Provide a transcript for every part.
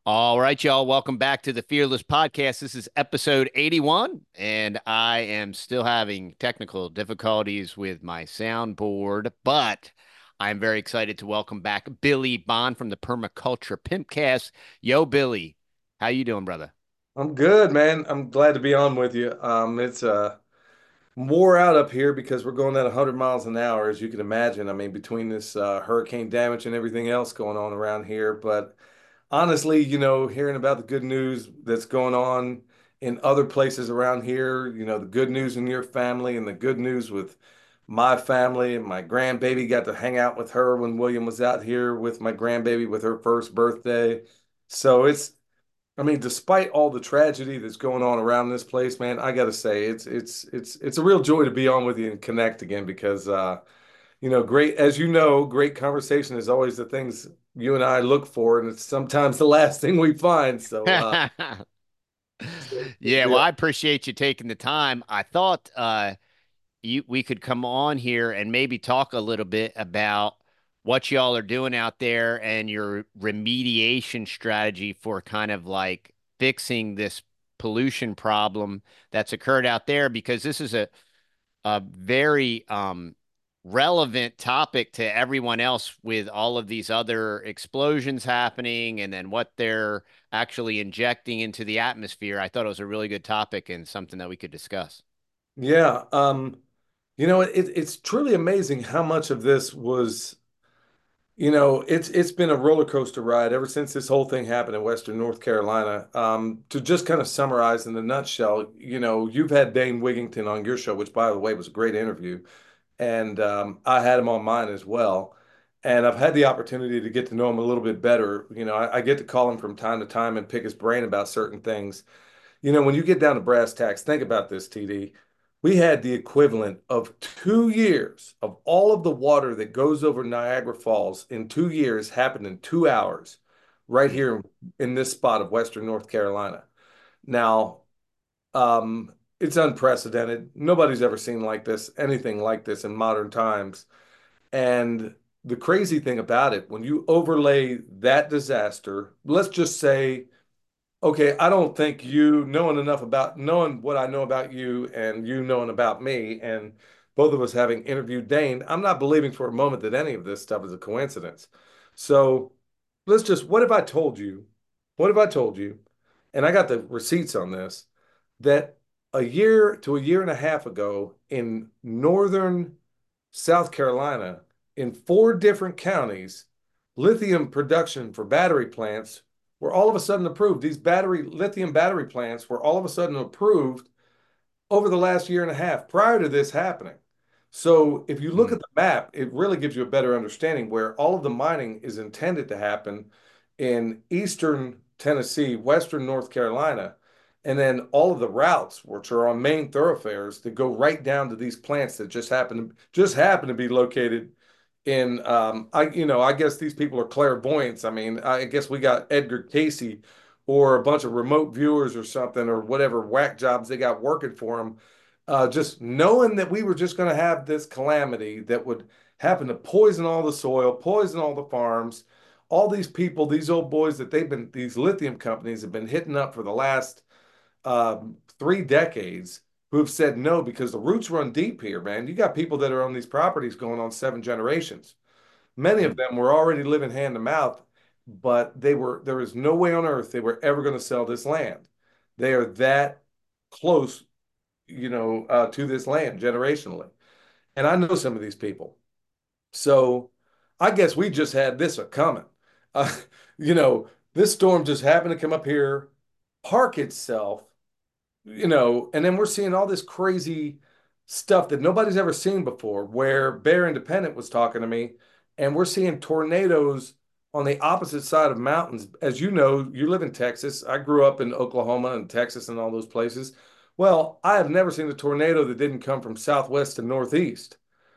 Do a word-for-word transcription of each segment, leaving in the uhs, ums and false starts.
All right, y'all. Welcome back to the Fearless Podcast. This is episode eighty-one, and I am still having technical difficulties with my soundboard, but I'm very excited to welcome back Billy Bond from the Permaculture Pimpcast. Yo, Billy, how you doing, brother? I'm good, man. I'm glad to be on with you. Um, it's uh more out up here because we're going at one hundred miles an hour, as you can imagine. I mean, between this uh, hurricane damage and everything else going on around here. But honestly, you know, hearing about the good news that's going on in other places around here, you know, the good news in your family and the good news with my family and my grandbaby got to hang out with her when William was out here with my grandbaby with her first birthday. So it's I mean, despite all the tragedy that's going on around this place, man, I gotta say it's it's it's it's a real joy to be on with you and connect again because uh, you know, great as you know, great conversation is always the things you and I look for, and it's sometimes the last thing we find. So uh so it's good to Yeah, be well, on. I appreciate you taking the time. I thought uh you we could come on here and maybe talk a little bit about what y'all are doing out there and your remediation strategy for kind of like fixing this pollution problem that's occurred out there because this is a a very um relevant topic to everyone else with all of these other explosions happening and then what they're actually injecting into the atmosphere. I thought it was a really good topic and something that we could discuss. Yeah, um, you know, it, it's truly amazing how much of this was. You know, it's it's been a roller coaster ride ever since this whole thing happened in Western North Carolina. Um, to just kind of summarize in a nutshell, you know, you've had Dane Wigington on your show, which by the way was a great interview, and um, I had him on mine as well. And I've had the opportunity to get to know him a little bit better. You know, I, I get to call him from time to time and pick his brain about certain things. You know, when you get down to brass tacks, think about this, T D. We had the equivalent of two years of all of the water that goes over Niagara Falls in two years happened in two hours right here in this spot of Western North Carolina. Now, um, it's unprecedented. Nobody's ever seen like this, anything like this in modern times. And the crazy thing about it, when you overlay that disaster, let's just say okay, I don't think you knowing enough about knowing what I know about you and you knowing about me and both of us having interviewed Dane, I'm not believing for a moment that any of this stuff is a coincidence. So let's just, what if I told you, what if I told you, and I got the receipts on this, that a year to a year and a half ago in northern South Carolina, in four different counties, lithium production for battery plants were all of a sudden approved. These battery lithium battery plants were all of a sudden approved over the last year and a half prior to this happening. So if you look Hmm. at the map, it really gives you a better understanding where all of the mining is intended to happen in eastern Tennessee, western North Carolina, and then all of the routes, which are on main thoroughfares, that go right down to these plants that just happen to just happen to be located in um I you know I guess these people are clairvoyants. I mean, I guess we got Edgar Casey or a bunch of remote viewers or something or whatever whack jobs they got working for them. Uh, just knowing that we were just going to have this calamity that would happen to poison all the soil, poison all the farms, all these people, these old boys that they've been, these lithium companies have been hitting up for the last um, three decades who have said no because the roots run deep here, man. You got people that are on these properties going on seven generations. Many of Hmm. them were already living hand to mouth, but they were there is no way on earth they were ever going to sell this land. They are that close, you know, uh, to this land generationally. And I know some of these people. So I guess we just had this a coming. Uh, you know, this storm just happened to come up here, park itself, you know, and then we're seeing all this crazy stuff that nobody's ever seen before, where Bear Independent was talking to me, and we're seeing tornadoes on the opposite side of mountains. As you know, you live in Texas. I grew up in Oklahoma and Texas and all those places. Well, I have never seen a tornado that didn't come from southwest to northeast.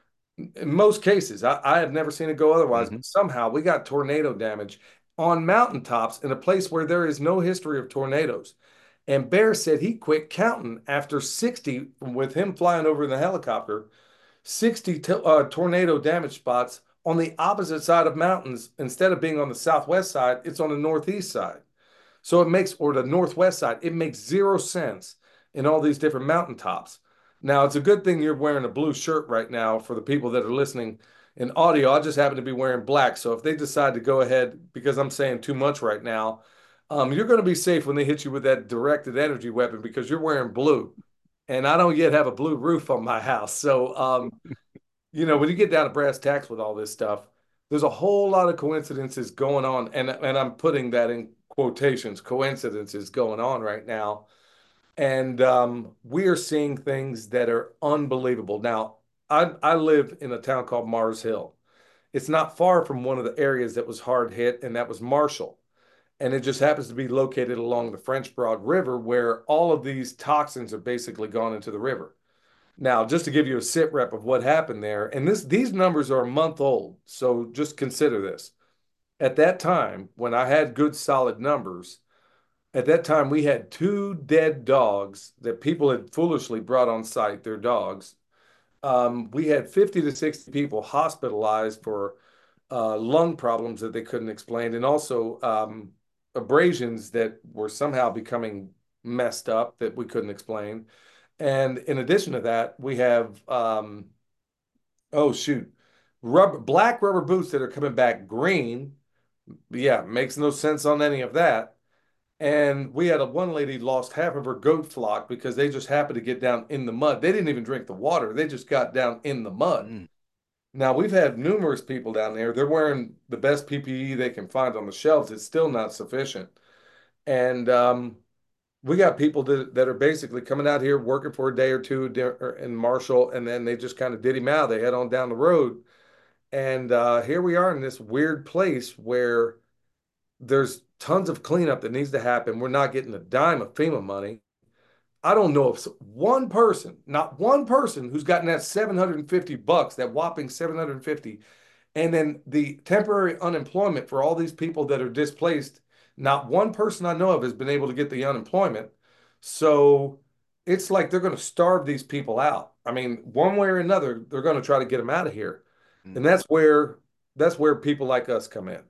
In most cases, I, I have never seen it go otherwise, Hmm. but somehow we got tornado damage on mountaintops in a place where there is no history of tornadoes. And Bear said he quit counting after sixty with him flying over in the helicopter, sixty to, uh, tornado damage spots on the opposite side of mountains. Instead of being on the southwest side, it's on the northeast side. So it makes, or the northwest side, it makes zero sense in all these different mountaintops. Now, it's a good thing you're wearing a blue shirt right now for the people that are listening in audio. I just happen to be wearing black. So if they decide to go ahead, because I'm saying too much right now, um, you're going to be safe when they hit you with that directed energy weapon because you're wearing blue. And I don't yet have a blue roof on my house. So, um, you know, when you get down to brass tacks with all this stuff, there's a whole lot of coincidences going on. And, and I'm putting that in quotations, coincidences going on right now. And um, we are seeing things that are unbelievable. Now, I, I live in a town called Mars Hill. It's not far from one of the areas that was hard hit, and that was Marshall. And it just happens to be located along the French Broad River, where all of these toxins have basically gone into the river. Now, just to give you a sit rep of what happened there, and this these numbers are a month old, so just consider this. At that time, when I had good solid numbers, at that time we had two dead dogs that people had foolishly brought on site, their dogs. Um, we had fifty to sixty people hospitalized for uh, lung problems that they couldn't explain, and also um, abrasions that were somehow becoming messed up that we couldn't explain. And in addition to that, we have um, oh shoot, rubber black rubber boots that are coming back green. Yeah, makes no sense on any of that. And we had a one lady lost half of her goat flock because they just happened to get down in the mud. They didn't even drink the water. They just got down in the mud. Mm. Now we've had numerous people down there. They're wearing the best P P E they can find on the shelves. It's still not sufficient. And um, we got people that, that are basically coming out here working for a day or two in Marshall, and then they just kind of diddy mouth. They head on down the road. And uh, here we are in this weird place where there's tons of cleanup that needs to happen. We're not getting a dime of FEMA money. I don't know if one person, not one person who's gotten that seven hundred fifty bucks, that whopping seven hundred fifty, and then the temporary unemployment for all these people that are displaced, not one person I know of has been able to get the unemployment. So it's like they're going to starve these people out. I mean, one way or another, they're going to try to get them out of here. And Mm. that's where that's where people like us come in.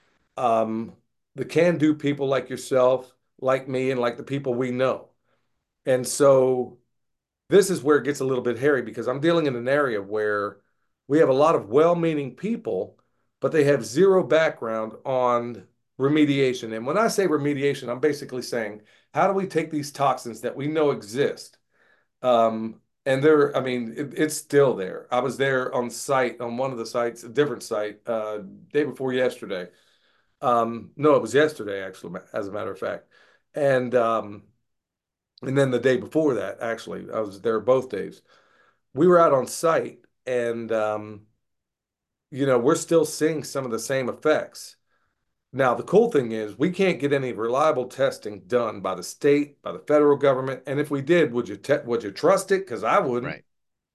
Um, the can-do people like yourself, like me, and like the people we know. And so this is where it gets a little bit hairy because I'm dealing in an area where we have a lot of well-meaning people, but they have zero background on remediation. And when I say remediation, I'm basically saying, how do we take these toxins that we know exist? Um, and they're, I mean, it, it's still there. I was there on site on one of the sites, a different site, uh, day before yesterday. Um, no, it was yesterday, actually, as a matter of fact. And um, and then the day before that, actually, I was there both days. We were out on site, and um, you know, we're still seeing some of the same effects. Now, the cool thing is we can't get any reliable testing done by the state, by the federal government. And if we did, would you te would you trust it? Because I wouldn't. Right.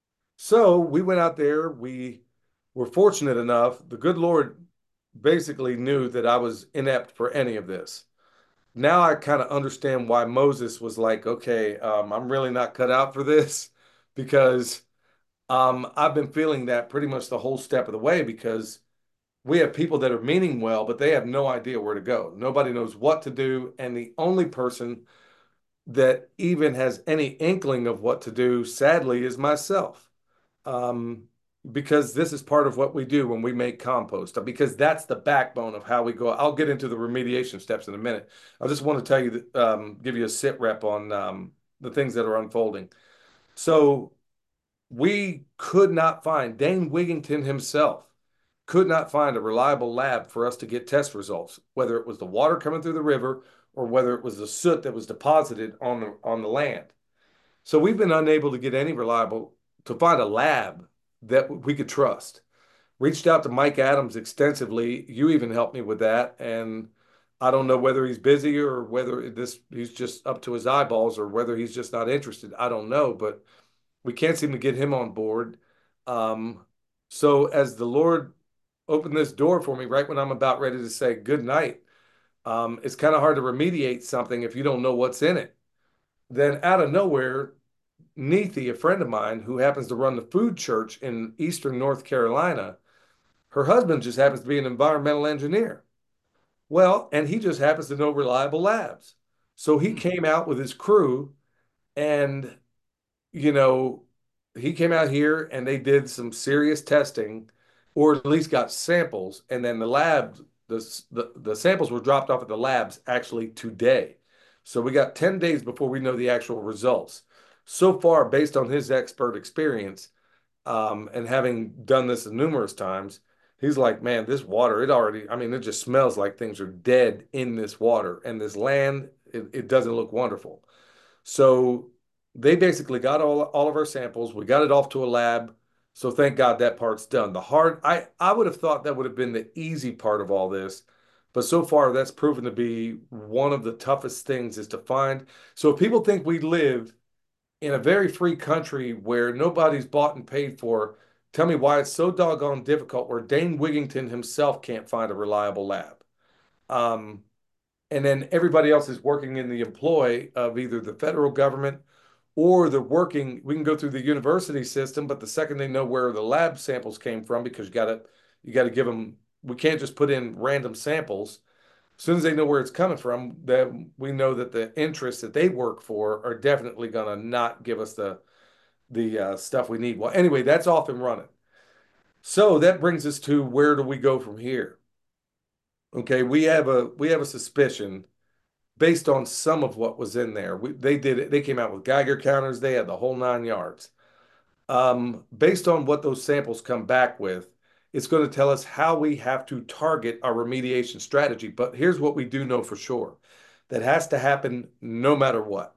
So we went out there. We were fortunate enough. The good Lord basically knew that I was inept for any of this. Now I kind of understand why Moses was like, okay, um, I'm really not cut out for this because um, I've been feeling that pretty much the whole step of the way because we have people that are meaning well, but they have no idea where to go. Nobody knows what to do. And the only person that even has any inkling of what to do, sadly, is myself. Um, because this is part of what we do when we make compost, because that's the backbone of how we go. I'll get into the remediation steps in a minute. I just want to tell you that, um, give you a sit rep on um, the things that are unfolding. So we could not find, Dane Wigington himself could not find a reliable lab for us to get test results, whether it was the water coming through the river or whether it was the soot that was deposited on the, on the land. So we've been unable to get any reliable, to find a lab that we could trust. Reached out to Mike Adams extensively. You even helped me with that. And I don't know whether he's busy or whether this he's just up to his eyeballs or whether he's just not interested. I don't know, but we can't seem to get him on board. Um, so as the Lord opened this door for me right when I'm about ready to say good night, um, it's kind of hard to remediate something if you don't know what's in it. Then out of nowhere, Neethi, a friend of mine who happens to run the food church in Eastern North Carolina, her husband just happens to be an environmental engineer. Well, and he just happens to know reliable labs. So he Hmm. came out with his crew and, you know, he came out here and they did some serious testing, or at least got samples. And then the lab, the, the, the samples were dropped off at the labs actually today. So we got ten days before we know the actual results. So far, based on his expert experience, um, and having done this numerous times, he's like, man, this water, it already, I mean, it just smells like things are dead in this water. And this land, it, it doesn't look wonderful. So they basically got all, all of our samples. We got it off to a lab. So thank God that part's done. The hard, I, I would have thought that would have been the easy part of all this. But so far, that's proven to be one of the toughest things is to find. So if people think we live in a very free country where nobody's bought and paid for, tell me why it's so doggone difficult where Dane Wigington himself can't find a reliable lab. Um, and then everybody else is working in the employ of either the federal government or they're working. We can go through the university system, but the second they know where the lab samples came from, because you got to you got to give them. We can't just put in random samples. As soon as they know where it's coming from, that we know that the interests that they work for are definitely going to not give us the the uh, stuff we need. Well, anyway, that's off and running. So that brings us to where do we go from here? Okay, we have a we have a suspicion based on some of what was in there. We, they did it. They came out with Geiger counters. They had the whole nine yards. Um, based on what those samples come back with, it's going to tell us how we have to target our remediation strategy. But here's what we do know for sure: that has to happen no matter what.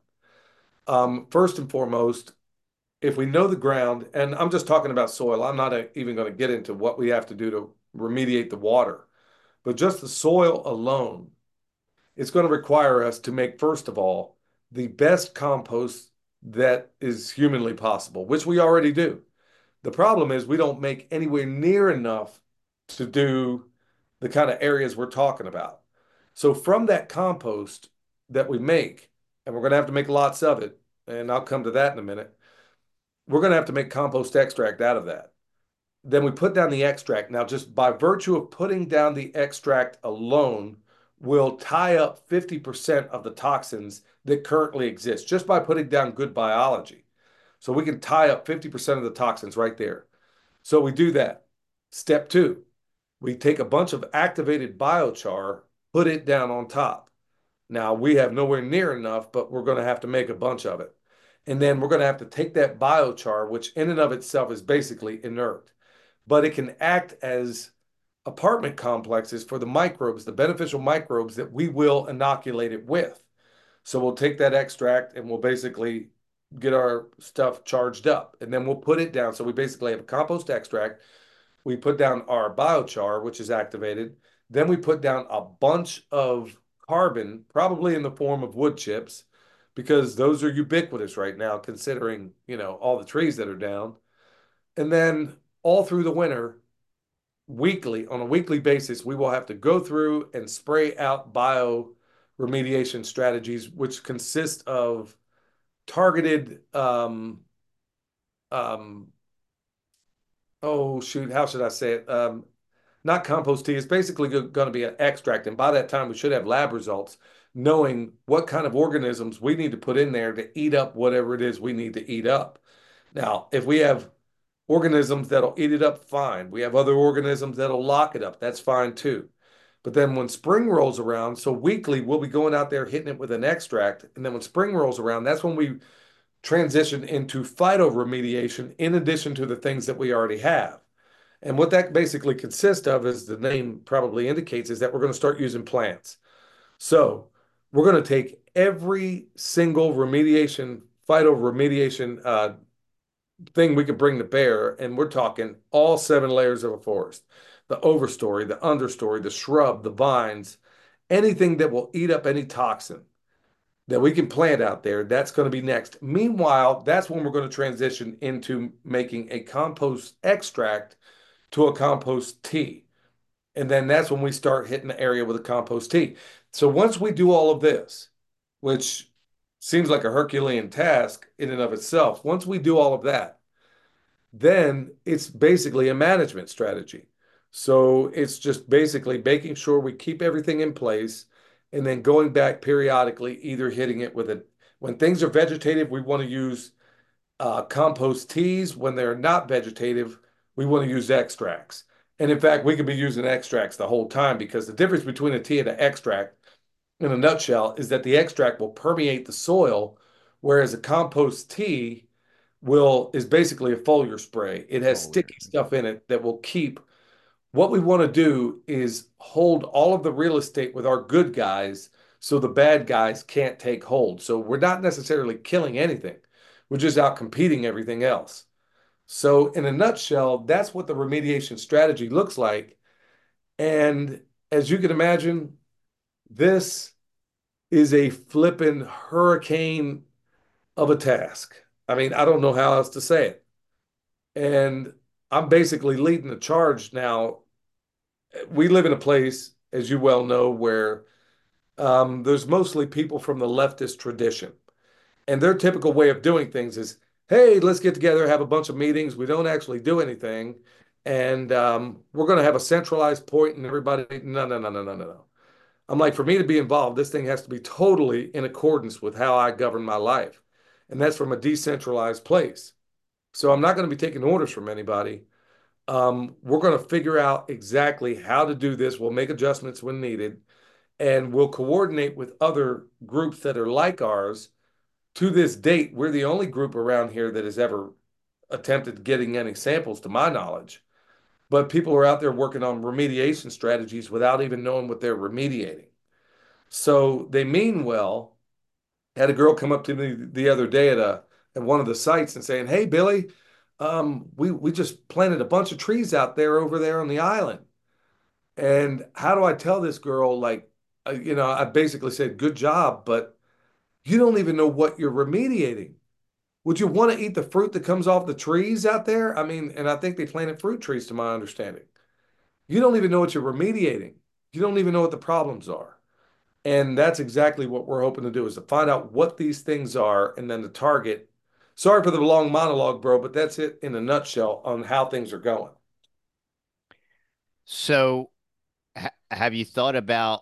Um, first and foremost, if we know the ground, and I'm just talking about soil, I'm not a, even going to get into what we have to do to remediate the water, but just the soil alone, it's going to require us to make, first of all, the best compost that is humanly possible, which we already do. The problem is we don't make anywhere near enough to do the kind of areas we're talking about. So from that compost that we make, and we're going to have to make lots of it, and I'll come to that in a minute, we're going to have to make compost extract out of that. Then we put down the extract. Now, just by virtue of putting down the extract alone, will tie up fifty percent of the toxins that currently exist just by putting down good biology. So we can tie up fifty percent of the toxins right there. So we do that. Step two, we take a bunch of activated biochar, put it down on top. Now we have nowhere near enough, but we're going to have to make a bunch of it. And then we're going to have to take that biochar, which in and of itself is basically inert, but it can act as apartment complexes for the microbes, the beneficial microbes that we will inoculate it with. So we'll take that extract and we'll basically get our stuff charged up and then we'll put it down. So we basically have a compost extract. We put down our biochar, which is activated. Then we put down a bunch of carbon, probably in the form of wood chips, because those are ubiquitous right now, considering, you know, all the trees that are down. And then all through the winter, weekly, on a weekly basis, we will have to go through and spray out bio remediation strategies, which consist of targeted, um, um, oh shoot, how should I say it? Um, not compost tea. It's basically going to be an extract. And by that time, we should have lab results knowing what kind of organisms we need to put in there to eat up whatever it is we need to eat up. Now, if we have organisms that'll eat it up, fine. We have other organisms that'll lock it up. That's fine too. But then when spring rolls around, so weekly, we'll be going out there hitting it with an extract. And then when spring rolls around, that's when we transition into phytoremediation in addition to the things that we already have. And what that basically consists of, as the name probably indicates, is that we're going to start using plants. So we're going to take every single remediation, phytoremediation uh, thing we could bring to bear, and we're talking all seven layers of a forest, the overstory, the understory, the shrub, the vines, anything that will eat up any toxin that we can plant out there, that's going to be next. Meanwhile, that's when we're going to transition into making a compost extract to a compost tea. And then that's when we start hitting the area with a compost tea. So once we do all of this, which seems like a Herculean task in and of itself, once we do all of that, then it's basically a management strategy. So it's just basically making sure we keep everything in place and then going back periodically, either hitting it with it. When things are vegetative, we want to use uh, compost teas. When they're not vegetative, we want to use extracts. And in fact, we could be using extracts the whole time because the difference between a tea and an extract, in a nutshell, is that the extract will permeate the soil, whereas a compost tea will is basically a foliar spray. It has Foliar. sticky stuff in it that will keep. What we want to do is hold all of the real estate with our good guys so the bad guys can't take hold. So we're not necessarily killing anything. We're just out competing everything else. So in a nutshell, that's what the remediation strategy looks like. And as you can imagine, this is a flippin' hurricane of a task. I mean, I don't know how else to say it. And I'm basically leading the charge now. We live in a place, as you well know, where um, there's mostly people from the leftist tradition. And their typical way of doing things is, hey, let's get together, have a bunch of meetings. We don't actually do anything. And um, we're going to have a centralized point and everybody, no, no, no, no, no, no, no. I'm like, for me to be involved, this thing has to be totally in accordance with how I govern my life. And that's from a decentralized place. So I'm not going to be taking orders from anybody. Um, we're going to figure out exactly how to do this. We'll make adjustments when needed, and we'll coordinate with other groups that are like ours. To this date, we're the only group around here that has ever attempted getting any samples, to my knowledge. But people are out there working on remediation strategies without even knowing what they're remediating. So they mean well. Had a girl come up to me the other day at a at one of the sites and saying, "Hey, Billy, um, we we just planted a bunch of trees out there over there on the island." And how do I tell this girl, like, uh, you know, I basically said, "Good job, but you don't even know what you're remediating. Would you want to eat the fruit that comes off the trees out there?" I mean, and I think they planted fruit trees, to my understanding. You don't even know what you're remediating. You don't even know what the problems are. And that's exactly what we're hoping to do is to find out what these things are and then to target. Sorry for the long monologue, bro, but that's it in a nutshell on how things are going. So, ha have you thought about?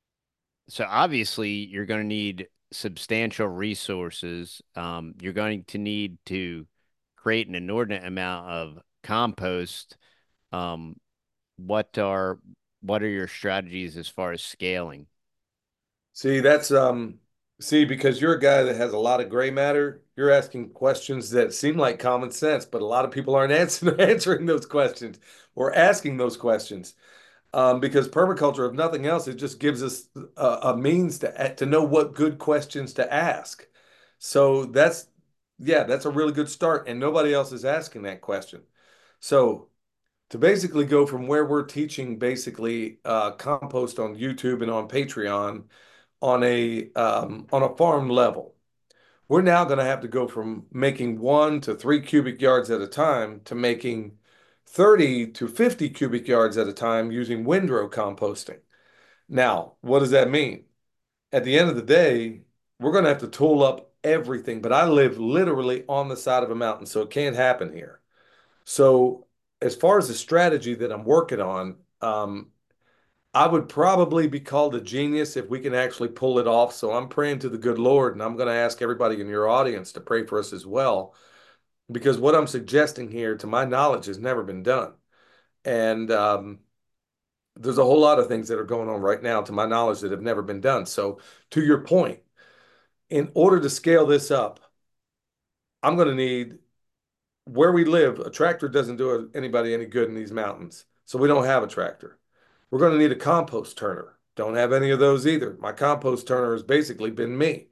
So obviously, you're going to need substantial resources. Um, you're going to need to create an inordinate amount of compost. Um, what are what are your strategies as far as scaling? See, that's um see, because you're a guy that has a lot of gray matter, you're asking questions that seem like common sense, but a lot of people aren't answering answering those questions or asking those questions. Um, because permaculture, if nothing else, it just gives us a, a means to to know what good questions to ask. So that's yeah, that's a really good start, and nobody else is asking that question. So to basically go from where we're teaching basically uh, compost on YouTube and on Patreon on a um, on a farm level, we're now going to have to go from making one to three cubic yards at a time to making thirty to fifty cubic yards at a time using windrow composting. Now, what does that mean? At the end of the day, we're going to have to tool up everything, but I live literally on the side of a mountain, so it can't happen here. So, as far as the strategy that I'm working on, um, I would probably be called a genius if we can actually pull it off. So I'm praying to the good Lord, and I'm going to ask everybody in your audience to pray for us as well, because what I'm suggesting here, to my knowledge, has never been done. And um, there's a whole lot of things that are going on right now, to my knowledge, that have never been done. So, to your point, in order to scale this up, I'm going to need where we live. A tractor doesn't do anybody any good in these mountains. So, we don't have a tractor. We're going to need a compost turner. Don't have any of those either. My compost turner has basically been me.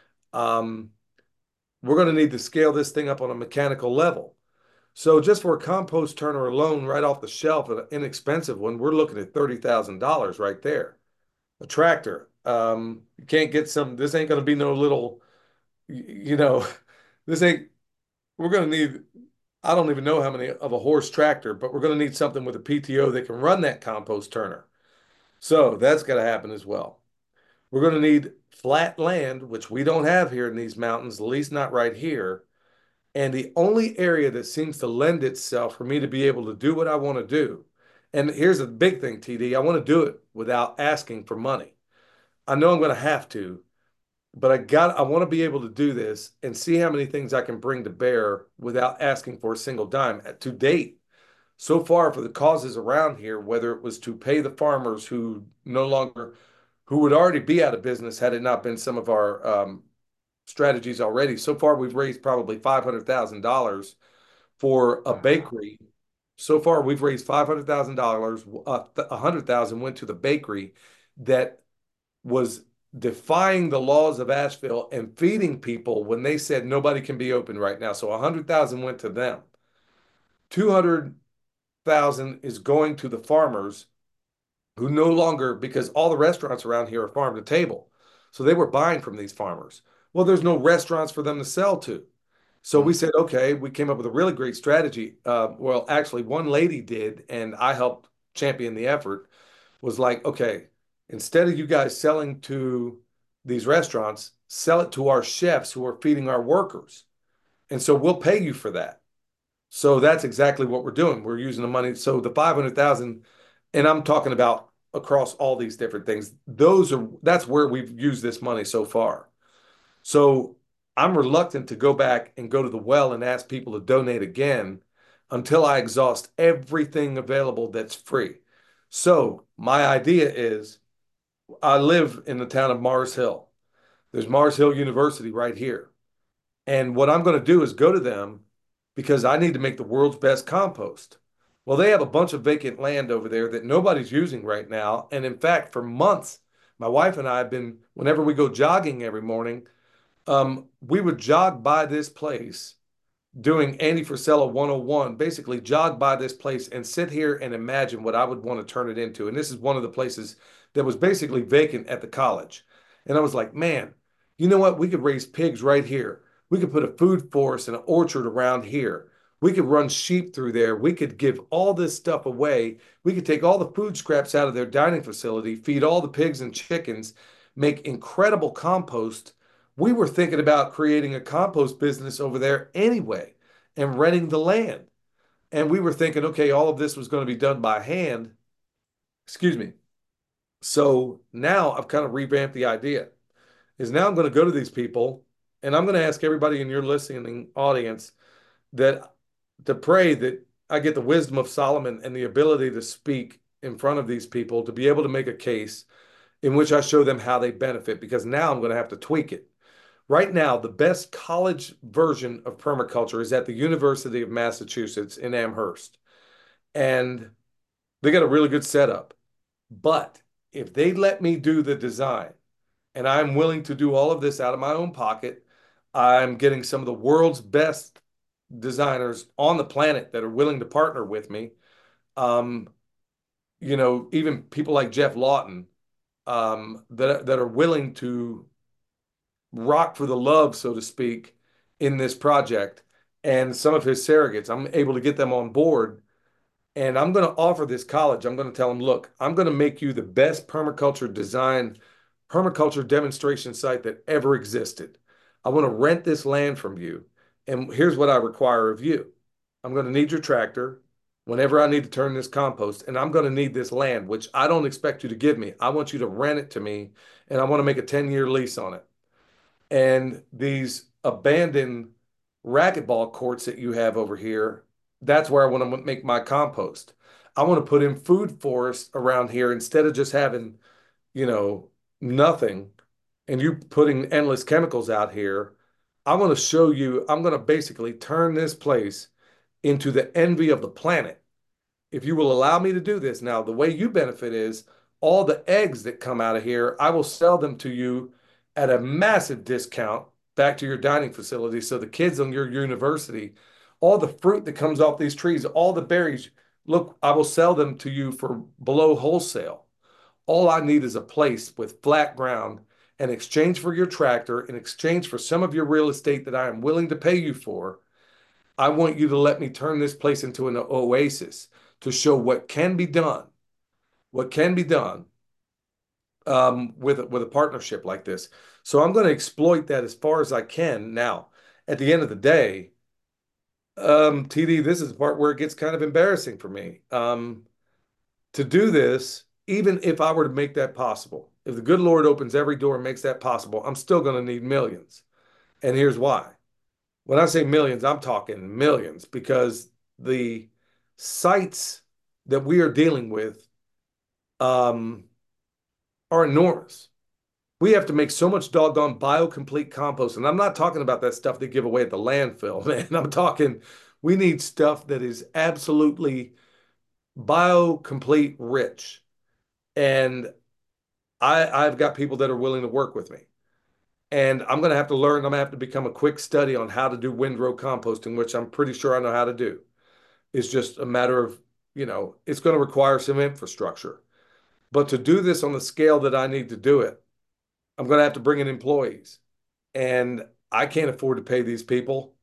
Um, we're going to need to scale this thing up on a mechanical level. So just for a compost turner alone, right off the shelf, an inexpensive one, we're looking at thirty thousand dollars right there. A tractor. Um, you can't get some, this ain't going to be no little, you know, this ain't, we're going to need, I don't even know how many of a horse tractor, but we're going to need something with a P T O that can run that compost turner. So that's got to happen as well. We're going to need flat land, which we don't have here in these mountains, at least not right here. And the only area that seems to lend itself for me to be able to do what I want to do And here's the big thing, T D. I want to do it without asking for money. I know I'm going to have to, but I got I want to be able to do this and see how many things I can bring to bear without asking for a single dime. To date, so far for the causes around here, whether it was to pay the farmers who no longer who would already be out of business had it not been some of our um, strategies already. So far, we've raised probably five hundred thousand dollars for a Wow. bakery. So far, we've raised five hundred thousand dollars. Uh, a hundred thousand went to the bakery that was defying the laws of Asheville and feeding people when they said nobody can be open right now. So a hundred thousand went to them. Two hundred thousand is going to the farmers who no longer, because all the restaurants around here are farm to table. So they were buying from these farmers. Well, there's no restaurants for them to sell to. So we Mm. said, okay, we came up with a really great strategy. Uh, well, actually, one lady did, and I helped champion the effort, was like, okay, instead of you guys selling to these restaurants, sell it to our chefs who are feeding our workers. And so we'll pay you for that. So that's exactly what we're doing. We're using the money. So the five hundred thousand, and I'm talking about across all these different things. Those are that's where we've used this money so far. So I'm reluctant to go back and go to the well and ask people to donate again until I exhaust everything available that's free. So my idea is I live in the town of Mars Hill. There's Mars Hill University right here. And what I'm going to do is go to them because I need to make the world's best compost. Well, they have a bunch of vacant land over there that nobody's using right now. And in fact, for months, my wife and I have been, whenever we go jogging every morning, um, we would jog by this place doing Andy Frisella one oh one, basically jog by this place and sit here and imagine what I would want to turn it into. And this is one of the places that was basically vacant at the college. And I was like, man, you know what? We could raise pigs right here. We could put a food forest and an orchard around here. We could run sheep through there. We could give all this stuff away. We could take all the food scraps out of their dining facility, feed all the pigs and chickens, make incredible compost. We were thinking about creating a compost business over there anyway and renting the land. And we were thinking, okay, all of this was going to be done by hand. Excuse me. So now I've kind of revamped the idea. Is now I'm going to go to these people and I'm going to ask everybody in your listening audience that to pray that I get the wisdom of Solomon and the ability to speak in front of these people to be able to make a case in which I show them how they benefit because now I'm going to have to tweak it. Right now, the best college version of permaculture is at the University of Massachusetts in Amherst. And they got a really good setup. But if they let me do the design, and I'm willing to do all of this out of my own pocket, I'm getting some of the world's best designers on the planet that are willing to partner with me. Um, you know, even people like Jeff Lawton um, that that are willing to rock for the love, so to speak, in this project. And some of his surrogates, I'm able to get them on board. And I'm going to offer this college, I'm going to tell them, look, I'm going to make you the best permaculture design, permaculture demonstration site that ever existed. I want to rent this land from you. And here's what I require of you. I'm going to need your tractor whenever I need to turn this compost, and I'm going to need this land, which I don't expect you to give me. I want you to rent it to me, and I want to make a ten year lease on it. And these abandoned racquetball courts that you have over here, that's where I want to make my compost. I want to put in food forests around here instead of just having, you know, nothing and you putting endless chemicals out here. I want to show you, I'm going to basically turn this place into the envy of the planet if you will allow me to do this. Now, the way you benefit is all the eggs that come out of here, I will sell them to you at a massive discount back to your dining facility. So the kids on your university, all the fruit that comes off these trees, all the berries, look, I will sell them to you for below wholesale. All I need is a place with flat ground in exchange for your tractor, in exchange for some of your real estate that I am willing to pay you for. I want you to let me turn this place into an oasis to show what can be done, what can be done um, with with a partnership like this. So I'm going to exploit that as far as I can. Now, at the end of the day, um, T D, this is the part where it gets kind of embarrassing for me. Um, To do this, even if I were to make that possible, if the good Lord opens every door and makes that possible, I'm still going to need millions. And here's why. When I say millions, I'm talking millions because the sites that we are dealing with um, are enormous. We have to make so much doggone biocomplete compost. And I'm not talking about that stuff they give away at the landfill, man. I'm talking we need stuff that is absolutely biocomplete rich. And I, I've got people that are willing to work with me. And I'm going to have to learn, I'm going to have to become a quick study on how to do windrow composting, which I'm pretty sure I know how to do. It's just a matter of, you know, it's going to require some infrastructure. But to do this on the scale that I need to do it, I'm going to have to bring in employees. And I can't afford to pay these people.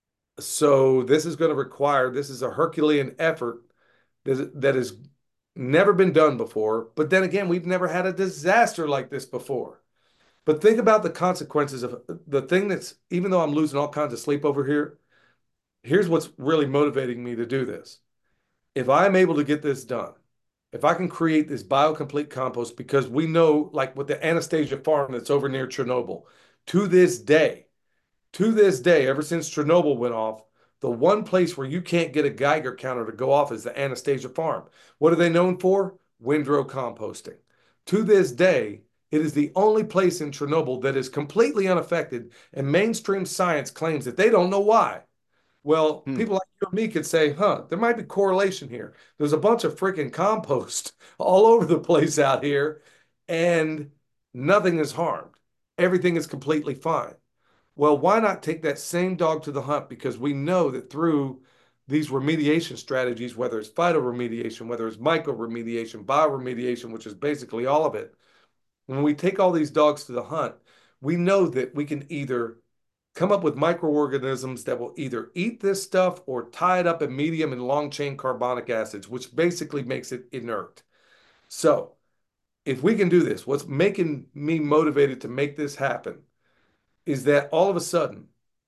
So this is going to require, this is a Herculean effort that, that has never been done before. But then again, we've never had a disaster like this before. But think about the consequences of the thing that's, even though I'm losing all kinds of sleep over here, here's what's really motivating me to do this. If I'm able to get this done, if I can create this biocomplete compost, because we know, like with the Anastasia farm that's over near Chernobyl, to this day, to this day, ever since Chernobyl went off, the one place where you can't get a Geiger counter to go off is the Anastasia farm. What are they known for? Windrow composting. To this day, it is the only place in Chernobyl that is completely unaffected, and mainstream science claims that they don't know why. Well, Hmm. people like you and me could say, huh, there might be correlation here. There's a bunch of freaking compost all over the place out here, and nothing is harmed. Everything is completely fine. Well, why not take that same dog to the hunt? Because we know that through these remediation strategies, whether it's phytoremediation, whether it's mycoremediation, bioremediation, which is basically all of it, when we take all these dogs to the hunt, we know that we can either come up with microorganisms that will either eat this stuff or tie it up in medium and long chain carbonic acids, which basically makes it inert. So, if we can do this, what's making me motivated to make this happen is that all of a sudden,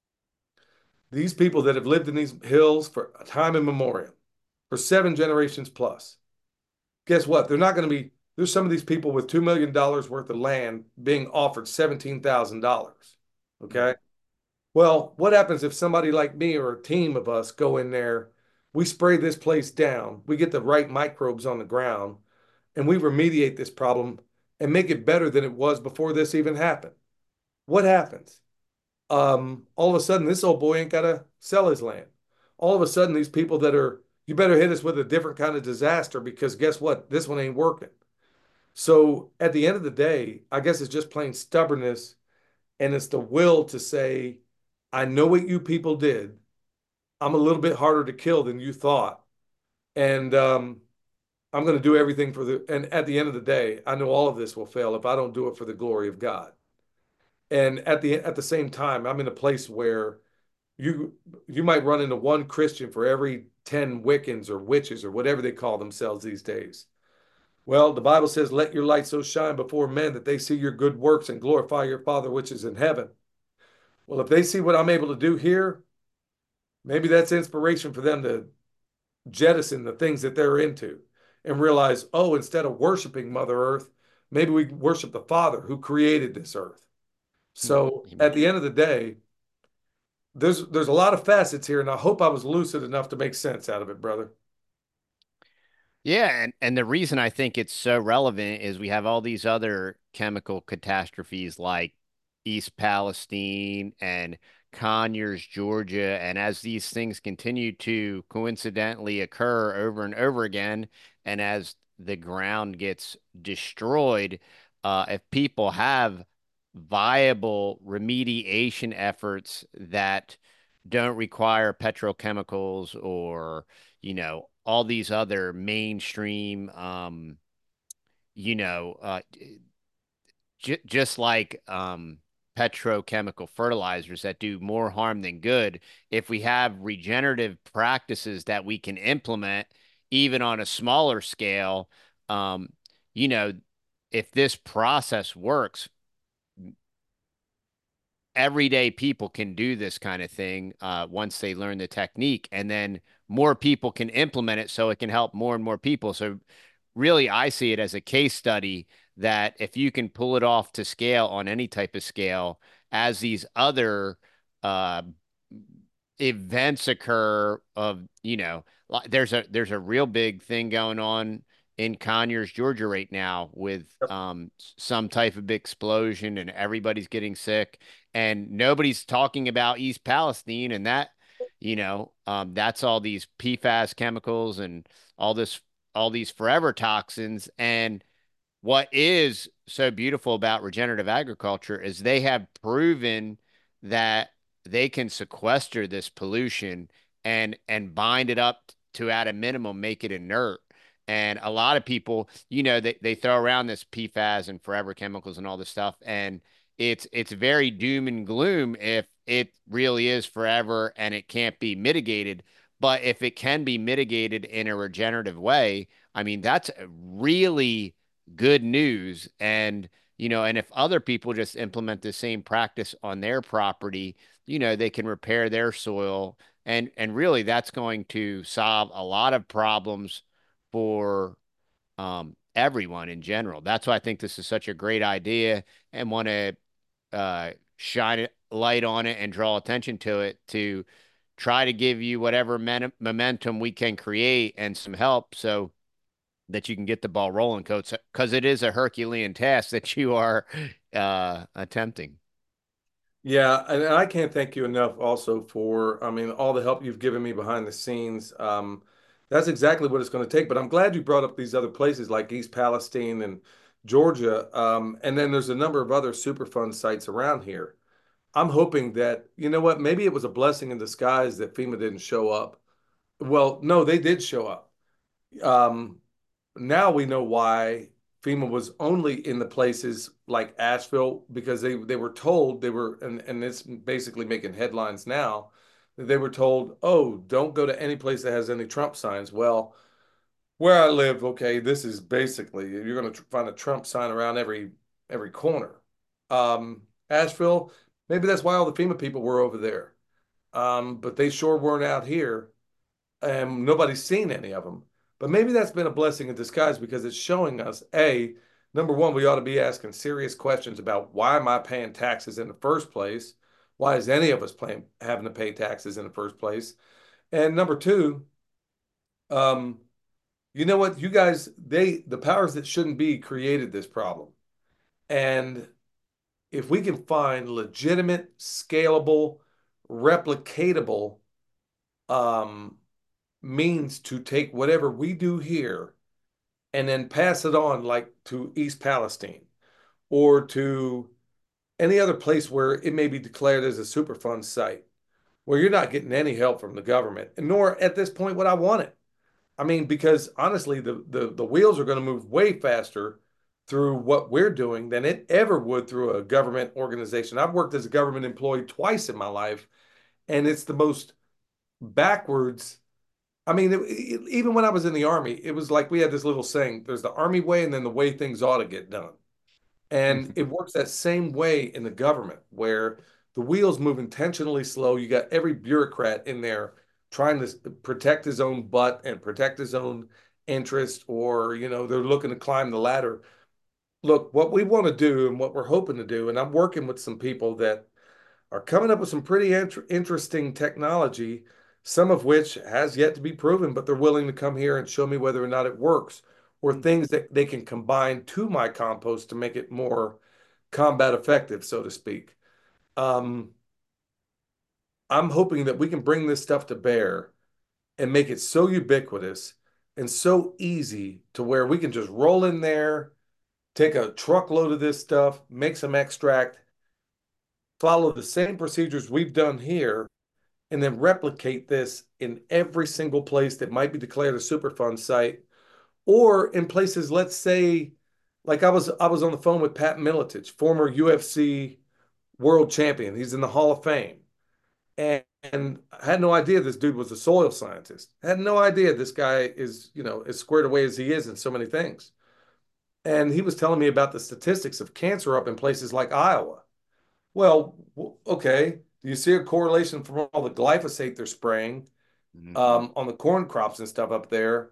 these people that have lived in these hills for time immemorial, for seven generations plus, guess what? They're not going to be, there's some of these people with two million dollars worth of land being offered seventeen thousand dollars. Okay. Well, what happens if somebody like me or a team of us go in there, we spray this place down, we get the right microbes on the ground, and we remediate this problem and make it better than it was before this even happened? What happens? Um, all of a sudden, this old boy ain't got to sell his land. All of a sudden, these people that are, you better hit us with a different kind of disaster because guess what? This one ain't working. So at the end of the day, I guess it's just plain stubbornness and it's the will to say, I know what you people did. I'm a little bit harder to kill than you thought. And um, I'm going to do everything for the, and at the end of the day, I know all of this will fail if I don't do it for the glory of God. And at the at the same time, I'm in a place where you you might run into one Christian for every ten Wiccans or witches or whatever they call themselves these days. Well, the Bible says, let your light so shine before men that they see your good works and glorify your Father which is in heaven. Well, if they see what I'm able to do here, maybe that's inspiration for them to jettison the things that they're into and realize, oh, instead of worshiping Mother Earth, maybe we worship the Father who created this earth. Hmm. So Amen. at the end of the day, there's there's a lot of facets here, and I hope I was lucid enough to make sense out of it, brother. Yeah, and, and the reason I think it's so relevant is we have all these other chemical catastrophes like East Palestine and Conyers, Georgia. And as these things continue to coincidentally occur over and over again, and as the ground gets destroyed, uh, if people have viable remediation efforts that don't require petrochemicals or you know, all these other mainstream, um, you know, uh, j just like um, petrochemical fertilizers that do more harm than good. If we have regenerative practices that we can implement, even on a smaller scale, um, you know, if this process works, everyday people can do this kind of thing uh, once they learn the technique, and then more people can implement it so it can help more and more people. So really, I see it as a case study that if you can pull it off to scale on any type of scale, as these other uh, events occur of, you know, li- there's a there's a real big thing going on in Conyers, Georgia right now with um s- some type of explosion and everybody's getting sick and nobody's talking about East Palestine and that, you know, um that's all these P FAS chemicals and all this all these forever toxins. And what is so beautiful about regenerative agriculture is they have proven that they can sequester this pollution and and bind it up to at a minimum make it inert. And a lot of people, you know, they, they throw around this P FAS and forever chemicals and all this stuff, and it's it's very doom and gloom if it really is forever and it can't be mitigated. But if it can be mitigated in a regenerative way, I mean, that's really good news. And, you know, and if other people just implement the same practice on their property, you know, they can repair their soil. And and really that's going to solve a lot of problems for um everyone in general. That's why I think this is such a great idea and want to uh shine it light on it and draw attention to it to try to give you whatever men- momentum we can create and some help so that you can get the ball rolling, coach, because it is a Herculean task that you are uh, attempting. Yeah, and I can't thank you enough also for, I mean, all the help you've given me behind the scenes. Um, that's exactly what it's going to take. But I'm glad you brought up these other places like East Palestine and Georgia. Um, and then there's a number of other Superfund sites around here. I'm hoping that, you know what, maybe it was a blessing in disguise that FEMA didn't show up. Well, no, they did show up. Um, Now we know why FEMA was only in the places like Asheville because they they were told they were and and it's basically making headlines now. They were told, "Oh, don't go to any place that has any Trump signs." Well, where I live, okay, this is basically you're going to find a Trump sign around every every corner. Um, Asheville, maybe that's why all the FEMA people were over there. Um, but they sure weren't out here and nobody's seen any of them. But maybe that's been a blessing in disguise because it's showing us, A, number one, we ought to be asking serious questions about why am I paying taxes in the first place? Why is any of us paying, having to pay taxes in the first place? And number two, um, you know what? You guys, they, the powers that shouldn't be created this problem. And if we can find legitimate, scalable, replicatable um, means to take whatever we do here and then pass it on like to East Palestine or to any other place where it may be declared as a Superfund site, where you're not getting any help from the government, and nor at this point would I want it. I mean, because honestly, the the, the wheels are going to move way faster through what we're doing than it ever would through a government organization. I've worked as a government employee twice in my life, and it's the most backwards. I mean, it, it, even when I was in the army, it was like we had this little saying, there's the army way and then the way things ought to get done. And it works that same way in the government where the wheels move intentionally slow. You got every bureaucrat in there trying to protect his own butt and protect his own interest, or, you know, they're looking to climb the ladder. Look, what we want to do and what we're hoping to do, and I'm working with some people that are coming up with some pretty int- interesting technology, some of which has yet to be proven, but they're willing to come here and show me whether or not it works, or things that they can combine to my compost to make it more combat effective, so to speak. Um, I'm hoping that we can bring this stuff to bear and make it so ubiquitous and so easy to where we can just roll in there, take a truckload of this stuff, make some extract, follow the same procedures we've done here, and then replicate this in every single place that might be declared a Superfund site, or in places, let's say, like I was I was on the phone with Pat Miletich, former U F C world champion. He's in the Hall of Fame. And, and I had no idea this dude was a soil scientist. I had no idea this guy is, you know, as squared away as he is in so many things. And he was telling me about the statistics of cancer up in places like Iowa. Well, okay. Do you see a correlation from all the glyphosate they're spraying Mm-hmm. um, on the corn crops and stuff up there?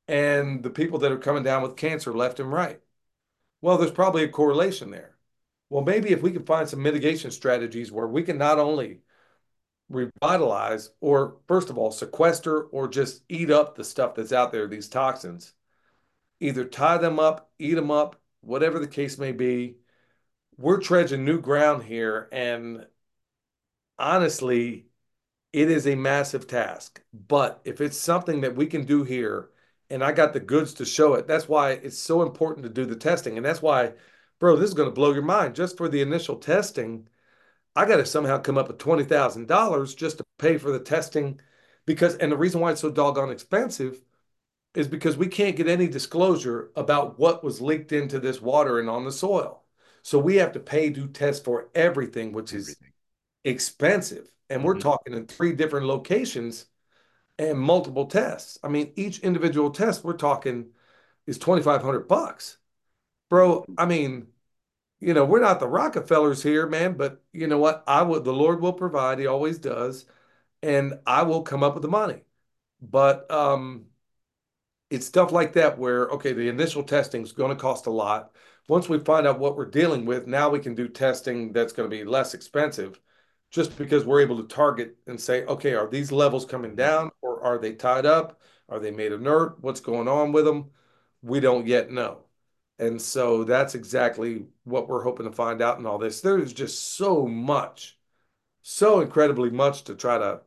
and the people that are coming down with cancer left and right. Well, there's probably a correlation there. Well, maybe if we can find some mitigation strategies where we can not only revitalize or, first of all, sequester or just eat up the stuff that's out there, these toxins, either tie them up, eat them up, whatever the case may be. We're treading new ground here. And honestly, it is a massive task. But if it's something that we can do here, and I got the goods to show it, that's why it's so important to do the testing. And that's why, bro, this is going to blow your mind. Just for the initial testing, I got to somehow come up with twenty thousand dollars just to pay for the testing. Because, and the reason why it's so doggone expensive is because we can't get any disclosure about what was leaked into this water and on the soil. So we have to pay to test for everything, which is Everything. expensive. And we're Hmm. talking in three different locations and multiple tests. I mean, each individual test we're talking is twenty-five hundred bucks. Bro, I mean, you know, we're not the Rockefellers here, man, but you know what? I would, the Lord will provide. He always does. And I will come up with the money. But um, it's stuff like that where, okay, the initial testing is going to cost a lot. Once we find out what we're dealing with, now we can do testing that's going to be less expensive just because we're able to target and say, okay, are these levels coming Hmm. down or are they tied up? Are they made inert? What's going on with them? We don't yet know. And so that's exactly what we're hoping to find out in all this. There's just so much, so incredibly much to try to.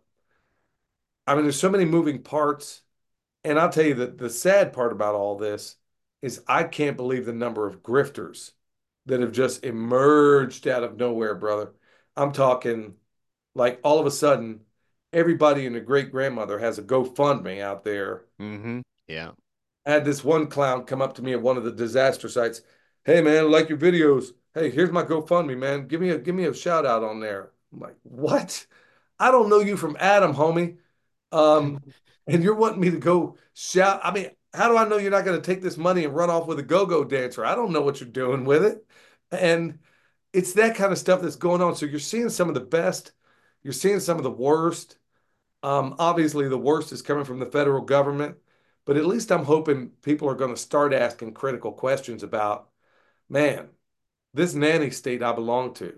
I mean, there's so many moving parts. And I'll tell you that the sad part about all this is I can't believe the number of grifters that have just emerged out of nowhere, brother. I'm talking like all of a sudden, everybody and their great grandmother has a GoFundMe out there. Hmm. Yeah. I had this one clown come up to me at one of the disaster sites. Hey man, I like your videos. Hey, here's my GoFundMe, man. Give me a give me a shout out on there. I'm like, what? I don't know you from Adam, homie. Um, and you're wanting me to go shout. I mean, how do I know you're not going to take this money and run off with a go-go dancer? I don't know what you're doing with it. And it's that kind of stuff that's going on. So you're seeing some of the best, you're seeing some of the worst. Um, obviously, the worst is coming from the federal government, but at least I'm hoping people are going to start asking critical questions about, man, this nanny state I belong to.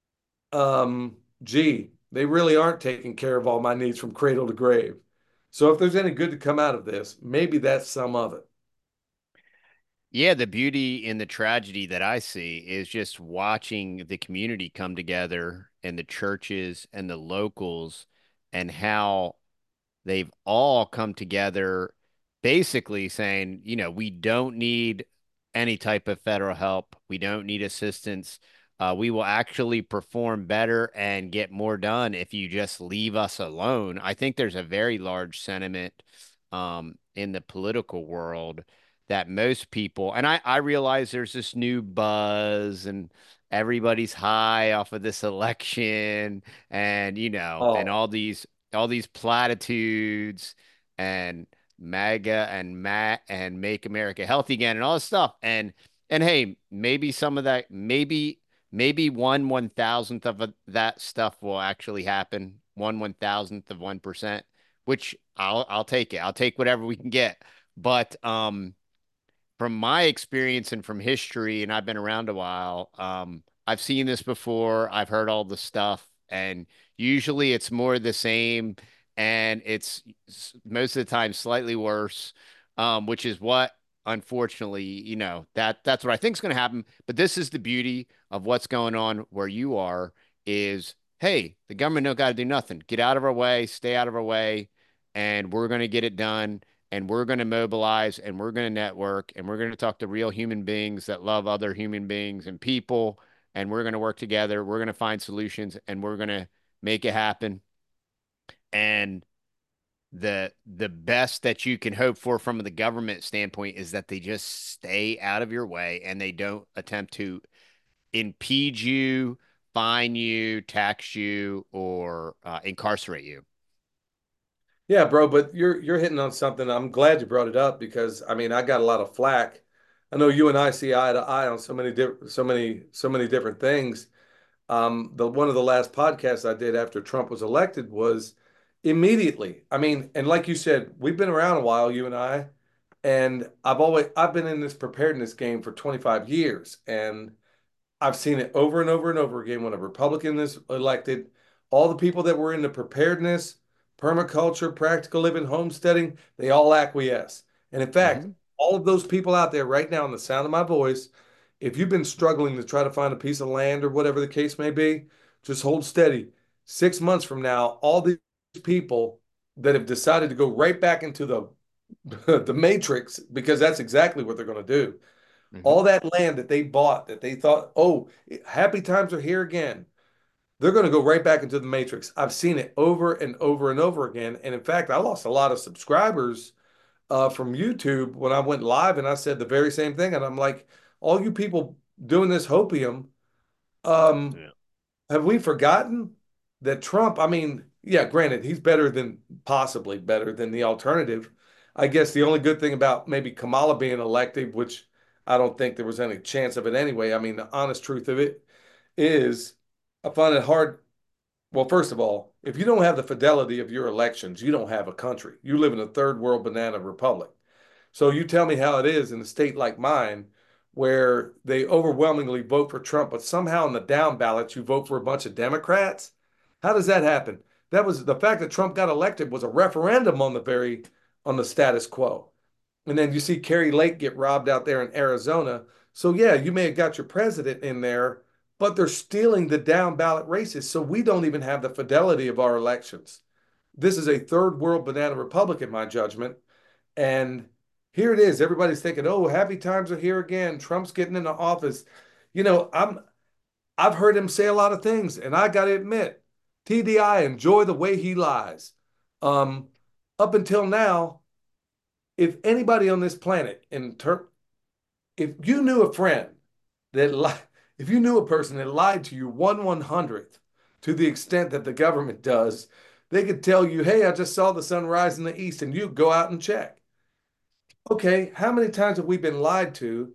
Um, gee, they really aren't taking care of all my needs from cradle to grave. So if there's any good to come out of this, maybe that's some of it. Yeah, the beauty in the tragedy that I see is just watching the community come together and the churches and the locals and how they've all come together basically saying, you know, we don't need any type of federal help. We don't need assistance. Uh, we will actually perform better and get more done if you just leave us alone. I think there's a very large sentiment um, in the political world that most people, and I, I realize there's this new buzz and everybody's high off of this election and, you know, and Oh, all these all these platitudes and MAGA and Matt and Make America Healthy Again and all this stuff. And and hey, maybe some of that, maybe maybe one one thousandth of a, that stuff will actually happen. One one thousandth of one percent, which I'll I'll take it. I'll take whatever we can get. But um, from my experience and from history, and I've been around a while, um, I've seen this before. I've heard all the stuff, and usually it's more the same, and it's most of the time slightly worse, um, which is what, unfortunately, you know, that that's what I think is going to happen. But this is the beauty of what's going on where you are is, hey, the government don't got to do nothing. Get out of our way, stay out of our way, and we're going to get it done and we're going to mobilize and we're going to network and we're going to talk to real human beings that love other human beings and people and we're going to work together. We're going to find solutions and we're going to make it happen. And the the best that you can hope for from the government standpoint is that they just stay out of your way and they don't attempt to impede you, fine you, tax you, or uh, incarcerate you. yeah, bro, but you're you're hitting on something. I'm glad you brought it up because I mean, I got a lot of flack. I know you and I see eye to eye on so many different so many so many different things. Um, the one of the last podcasts I did after Trump was elected was immediately. I mean, and like you said, we've been around a while, you and I, And I've always I've been in this preparedness game for twenty-five years, and I've seen it over and over and over again when a Republican is elected. All the people that were into preparedness, permaculture, practical living, homesteading, they all acquiesce. And in fact, Hmm. all of those people out there right now, in the sound of my voice, if you've been struggling to try to find a piece of land or whatever the case may be, just hold steady. Six months from now, all these people that have decided to go right back into the the matrix, because that's exactly what they're going to do, Hmm. all that land that they bought that they thought, oh, happy times are here again. They're going to go right back into the matrix. I've seen it over and over and over again. And in fact, I lost a lot of subscribers uh, from YouTube when I went live and I said the very same thing. And I'm like, all you people doing this hopium, um, Yeah. have we forgotten that Trump, I mean, yeah, granted, he's better than possibly better than the alternative. I guess the only good thing about maybe Kamala being elected, which I don't think there was any chance of it anyway. I mean, the honest truth of it is I find it hard. Well, first of all, if you don't have the fidelity of your elections, you don't have a country. You live in a third world banana republic. So you tell me how it is in a state like mine, where they overwhelmingly vote for Trump, but somehow in the down ballots you vote for a bunch of Democrats. How does that happen? That was the fact that Trump got elected was a referendum on the very on the status quo. And then you see Kerry Lake get robbed out there in Arizona. So yeah, you may have got your president in there, but they're stealing the down ballot races. So we don't even have the fidelity of our elections. This is a third world banana republic, in my judgment. And here it is. Everybody's thinking, "Oh, happy times are here again. Trump's getting into office." You know, I'm I've heard him say a lot of things, and I got to admit, T D I, enjoy the way he lies. Um, Up until now, if anybody on this planet, in ter- if you knew a friend that li- if you knew a person that lied to you one one hundredth to the extent that the government does, they could tell you, "Hey, I just saw the sun rise in the east," and you go out and check. Okay, how many times have we been lied to?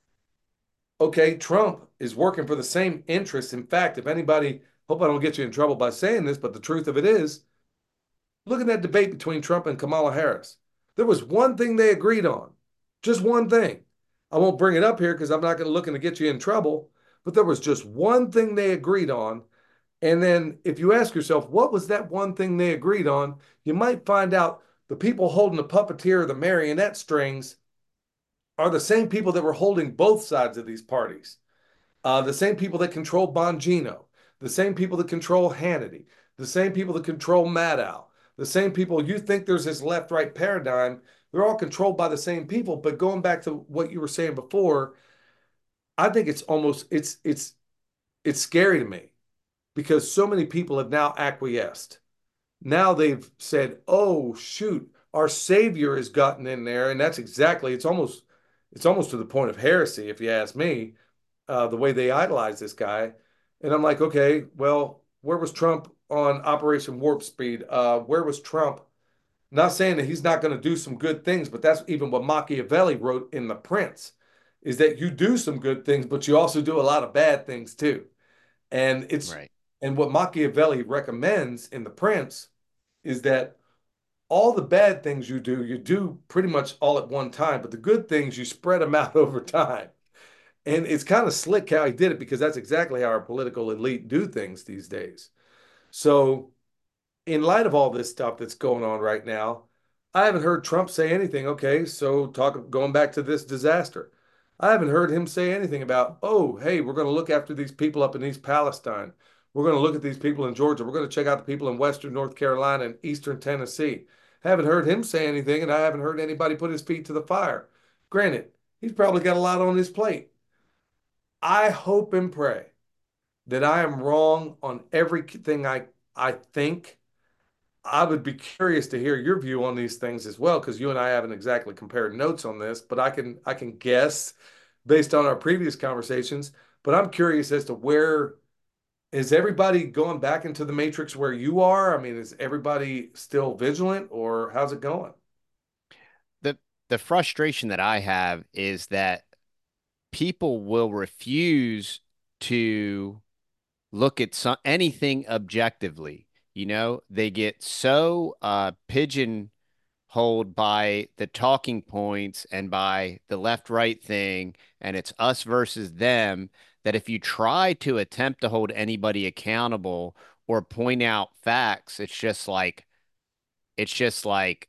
Okay, Trump is working for the same interests. In fact, if anybody, hope I don't get you in trouble by saying this, but the truth of it is, look at that debate between Trump and Kamala Harris. There was one thing they agreed on, just one thing. I won't bring it up here because I'm not going to looking to get you in trouble, but there was just one thing they agreed on. And then if you ask yourself, what was that one thing they agreed on? You might find out the people holding the puppeteer or the marionette strings are the same people that were holding both sides of these parties. Uh, the same people that control Bongino, the same people that control Hannity, the same people that control Maddow, the same people you think there's this left right paradigm. They're all controlled by the same people. But going back to what you were saying before, I think it's almost it's it's it's scary to me because so many people have now acquiesced. Now they've said, "Oh shoot, our savior has gotten in there," and that's exactly it's almost it's almost to the point of heresy, if you ask me, uh, the way they idolize this guy. And I'm like, okay, well, where was Trump on Operation Warp Speed? Uh, where was Trump? Not saying that he's not going to do some good things, but that's even what Machiavelli wrote in The Prince, is that you do some good things, but you also do a lot of bad things too. And it's Right. and what Machiavelli recommends in The Prince is that all the bad things you do, you do pretty much all at one time, but the good things you spread them out over time. And it's kind of slick how he did it because that's exactly how our political elite do things these days. So, in light of all this stuff that's going on right now, I haven't heard Trump say anything. Okay, so talk going back to this disaster. I haven't heard him say anything about, oh, hey, we're going to look after these people up in East Palestine. We're going to look at these people in Georgia. We're going to check out the people in Western North Carolina and Eastern Tennessee. Haven't heard him say anything, and I haven't heard anybody put his feet to the fire. Granted, he's probably got a lot on his plate. I hope and pray that I am wrong on everything I I think. I would be curious to hear your view on these things as well, because you and I haven't exactly compared notes on this, but I can I can guess based on our previous conversations. But I'm curious as to where is everybody going back into the matrix where you are? I mean, is everybody still vigilant or how's it going? The the frustration that I have is that people will refuse to look at some anything objectively. You know, they get so uh pigeonholed hold by the talking points and by the left right thing, and it's us versus them, that if you try to attempt to hold anybody accountable or point out facts, it's just like, it's just like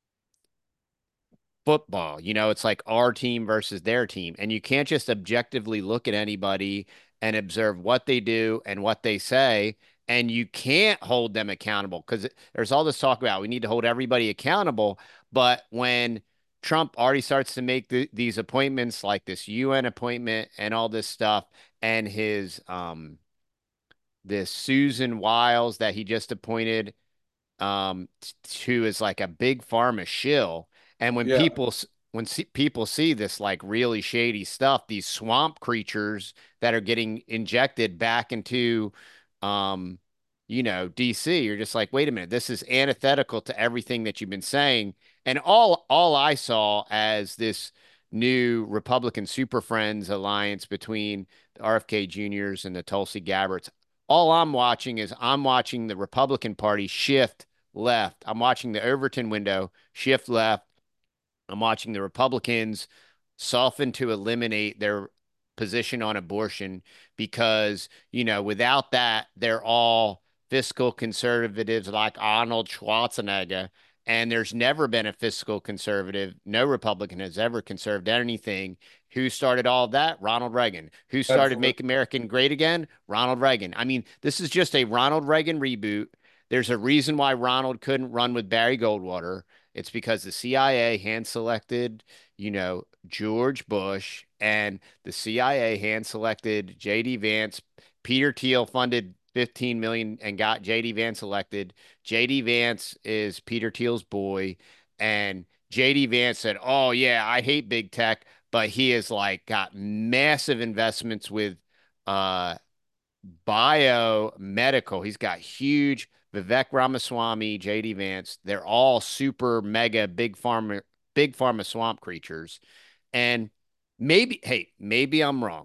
football. You know, it's like our team versus their team. And you can't just objectively look at anybody and observe what they do and what they say. And you can't hold them accountable because there's all this talk about we need to hold everybody accountable. But when Trump already starts to make the, these appointments, like this U N appointment and all this stuff, and his um this Susan Wiles that he just appointed, um, who is like a big pharma shill. And when Yeah, people when see, people see this like really shady stuff, these swamp creatures that are getting injected back into, um, you know, D C, you're just like, wait a minute, this is antithetical to everything that you've been saying. And all all I saw as this new Republican Super Friends alliance between the R F K Juniors and the Tulsi Gabbards. All I'm watching is I'm watching the Republican Party shift left. I'm watching the Overton window shift left. I'm watching the Republicans soften to eliminate their position on abortion because, you know, without that, they're all fiscal conservatives like Arnold Schwarzenegger. And there's never been a fiscal conservative. No Republican has ever conserved anything. Who started all of that? Ronald Reagan. Who started absolutely. Make America Great Again? Ronald Reagan. I mean, this is just a Ronald Reagan reboot. There's a reason why Ronald couldn't run with Barry Goldwater. It's because the C I A hand selected, you know, George Bush, and the C I A hand selected J D Vance. Peter Thiel funded fifteen million and got J D Vance elected. J D Vance is Peter Thiel's boy, and J D Vance said, "Oh yeah, I hate big tech, but he has like got massive investments with uh biomedical. He's got huge Vivek Ramaswamy, J D Vance. They're all super mega big pharma, big pharma swamp creatures. And maybe, hey, maybe I'm wrong.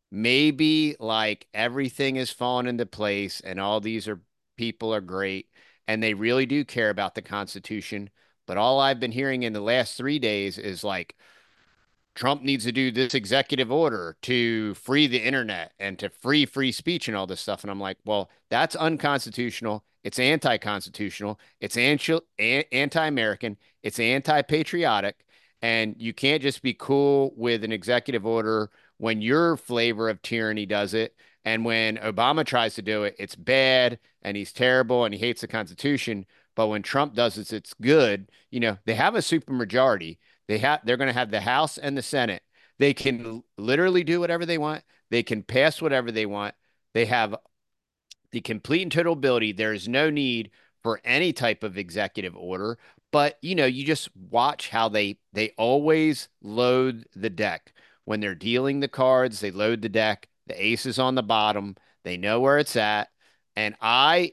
Maybe like everything is falling into place and all these are people are great and they really do care about the Constitution. But all I've been hearing in the last three days is like, Trump needs to do this executive order to free the internet and to free free speech and all this stuff. And I'm like, well, that's unconstitutional. It's anti-constitutional. It's anti-American. It's anti-patriotic. And you can't just be cool with an executive order when your flavor of tyranny does it. And when Obama tries to do it, it's bad and he's terrible and he hates the Constitution. But when Trump does it, it's good. You know, they have a supermajority. They have they're going to have the House and the Senate. They can literally do whatever they want. They can pass whatever they want. They have the complete and total ability. There is no need for any type of executive order. But you know, you just watch how they they always load the deck. When they're dealing the cards, they load the deck. The ace is on the bottom. They know where it's at. And I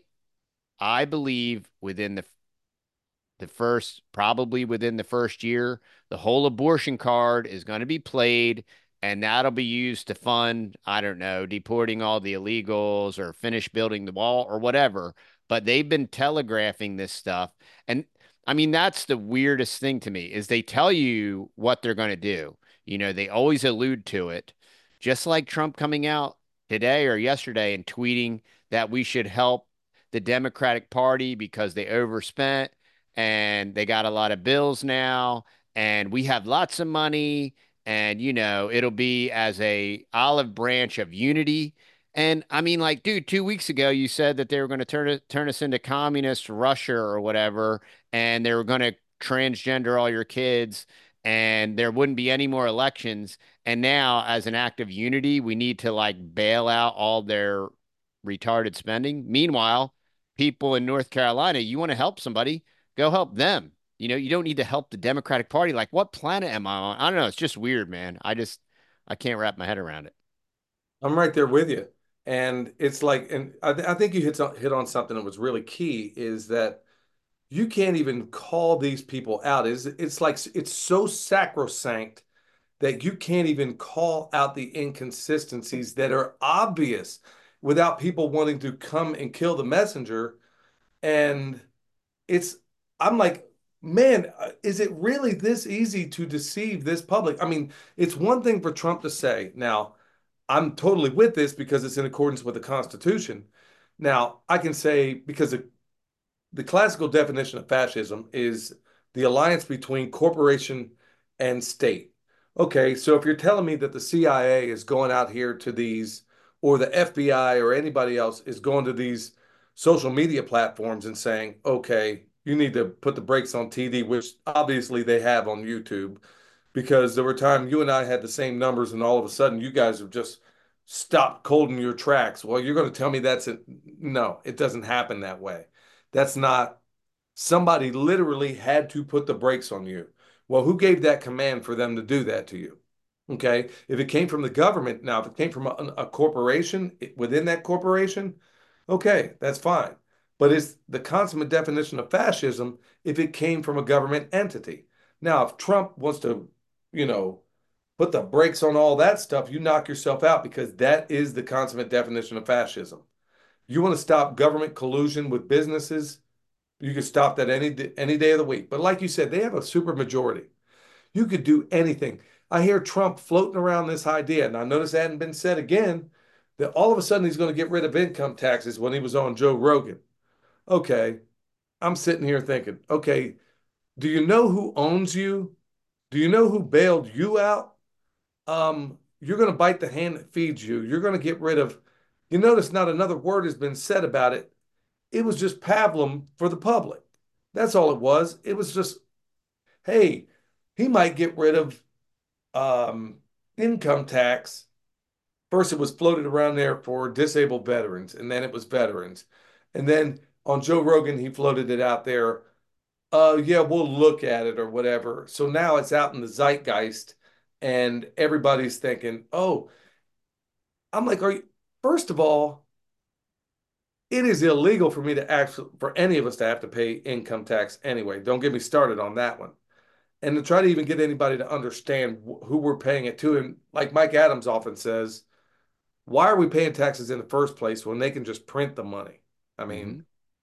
I believe within the the first, probably within the first year, the whole abortion card is going to be played, and that'll be used to fund, I don't know, deporting all the illegals or finish building the wall or whatever. But they've been telegraphing this stuff. And I mean, that's the weirdest thing to me is they tell you what they're going to do. You know, they always allude to it, just like Trump coming out today or yesterday and tweeting that we should help the Democratic Party because they overspent and they got a lot of bills now and we have lots of money and you know it'll be as a olive branch of unity. And I mean, like, dude, two weeks ago you said that they were going to turn it turn us into communist Russia or whatever, and they were going to transgender all your kids and there wouldn't be any more elections. And now as an act of unity we need to like bail out all their retarded spending. Meanwhile, people in North Carolina, you want to help somebody, go help them. You know, you don't need to help the Democratic Party. Like, what planet am I on? I don't know. It's just weird, man. I just, I can't wrap my head around it. I'm right there with you. And it's like, and I, th I think you hit on, hit on something that was really key is that you can't even call these people out. It's, it's like it's so sacrosanct that you can't even call out the inconsistencies that are obvious without people wanting to come and kill the messenger. And it's, I'm like, man, uh, is it really this easy to deceive this public? I mean, it's one thing for Trump to say. Now, I'm totally with this because it's in accordance with the Constitution. Now, I can say because the, the classical definition of fascism is the alliance between corporation and state. Okay, so if you're telling me that the C I A is going out here to these, or the F B I or anybody else is going to these social media platforms and saying, okay, you need to put the brakes on T V, which obviously they have on YouTube, because there were times you and I had the same numbers, and all of a sudden you guys have just stopped cold in your tracks. Well, you're going to tell me that's it? No, it doesn't happen that way. That's not, somebody literally had to put the brakes on you. Well, who gave that command for them to do that to you? Okay. If it came from the government, now, if it came from a, a corporation within that corporation, okay, that's fine. But it's the consummate definition of fascism if it came from a government entity. Now, if Trump wants to, you know, put the brakes on all that stuff, you knock yourself out because that is the consummate definition of fascism. You want to stop government collusion with businesses, you could stop that any any day of the week. But like you said, they have a super majority. You could do anything. I hear Trump floating around this idea, and I notice it hadn't been said again, that all of a sudden he's going to get rid of income taxes when he was on Joe Rogan. Okay, I'm sitting here thinking, okay, do you know who owns you? Do you know who bailed you out? Um, you're going to bite the hand that feeds you. You're going to get rid of, you notice not another word has been said about it. It was just pablum for the public. That's all it was. It was just, hey, he might get rid of um, income tax. First, it was floated around there for disabled veterans, and then it was veterans. And then on Joe Rogan, he floated it out there. Uh, yeah, we'll look at it or whatever. So now it's out in the zeitgeist, and everybody's thinking, oh, I'm like, are you, first of all, it is illegal for me to actually, for any of us to have to pay income tax anyway. Don't get me started on that one. And to try to even get anybody to understand who we're paying it to. And like Mike Adams often says, why are we paying taxes in the first place when they can just print the money? I mean, Hmm.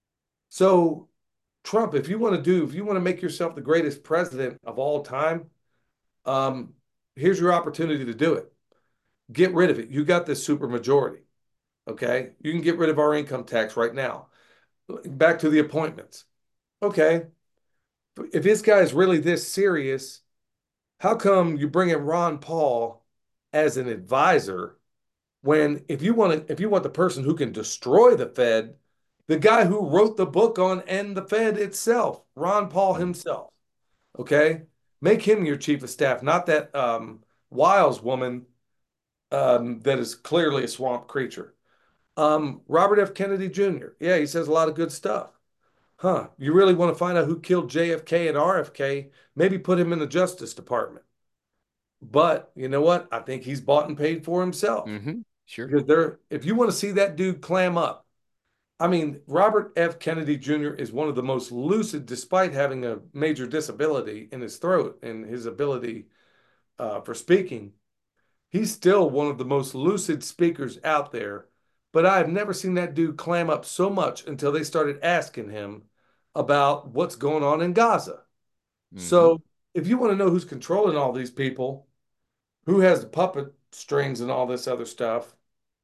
so Trump, if you want to do, if you want to make yourself the greatest president of all time, um, here's your opportunity to do it. Get rid of it. You got this super majority. Okay. You can get rid of our income tax right now. Back to the appointments. Okay. If this guy is really this serious, how come you bring in Ron Paul as an advisor when if you want to if you want the person who can destroy the Fed, the guy who wrote the book on End the Fed itself, Ron Paul himself, okay? Make him your chief of staff, not that um, Wiles woman um, that is clearly a swamp creature. Um, Robert F. Kennedy Junior Yeah, he says a lot of good stuff. Huh, you really want to find out who killed J F K and R F K? Maybe put him in the Justice Department. But you know what? I think he's bought and paid for himself Hmm. Sure. because there, if you want to see that dude clam up, I mean, Robert F. Kennedy Junior is one of the most lucid, despite having a major disability in his throat and his ability uh, for speaking. He's still one of the most lucid speakers out there. But I have never seen that dude clam up so much until they started asking him about what's going on in Gaza. Hmm. So if you want to know who's controlling all these people, who has the puppet strings and all this other stuff,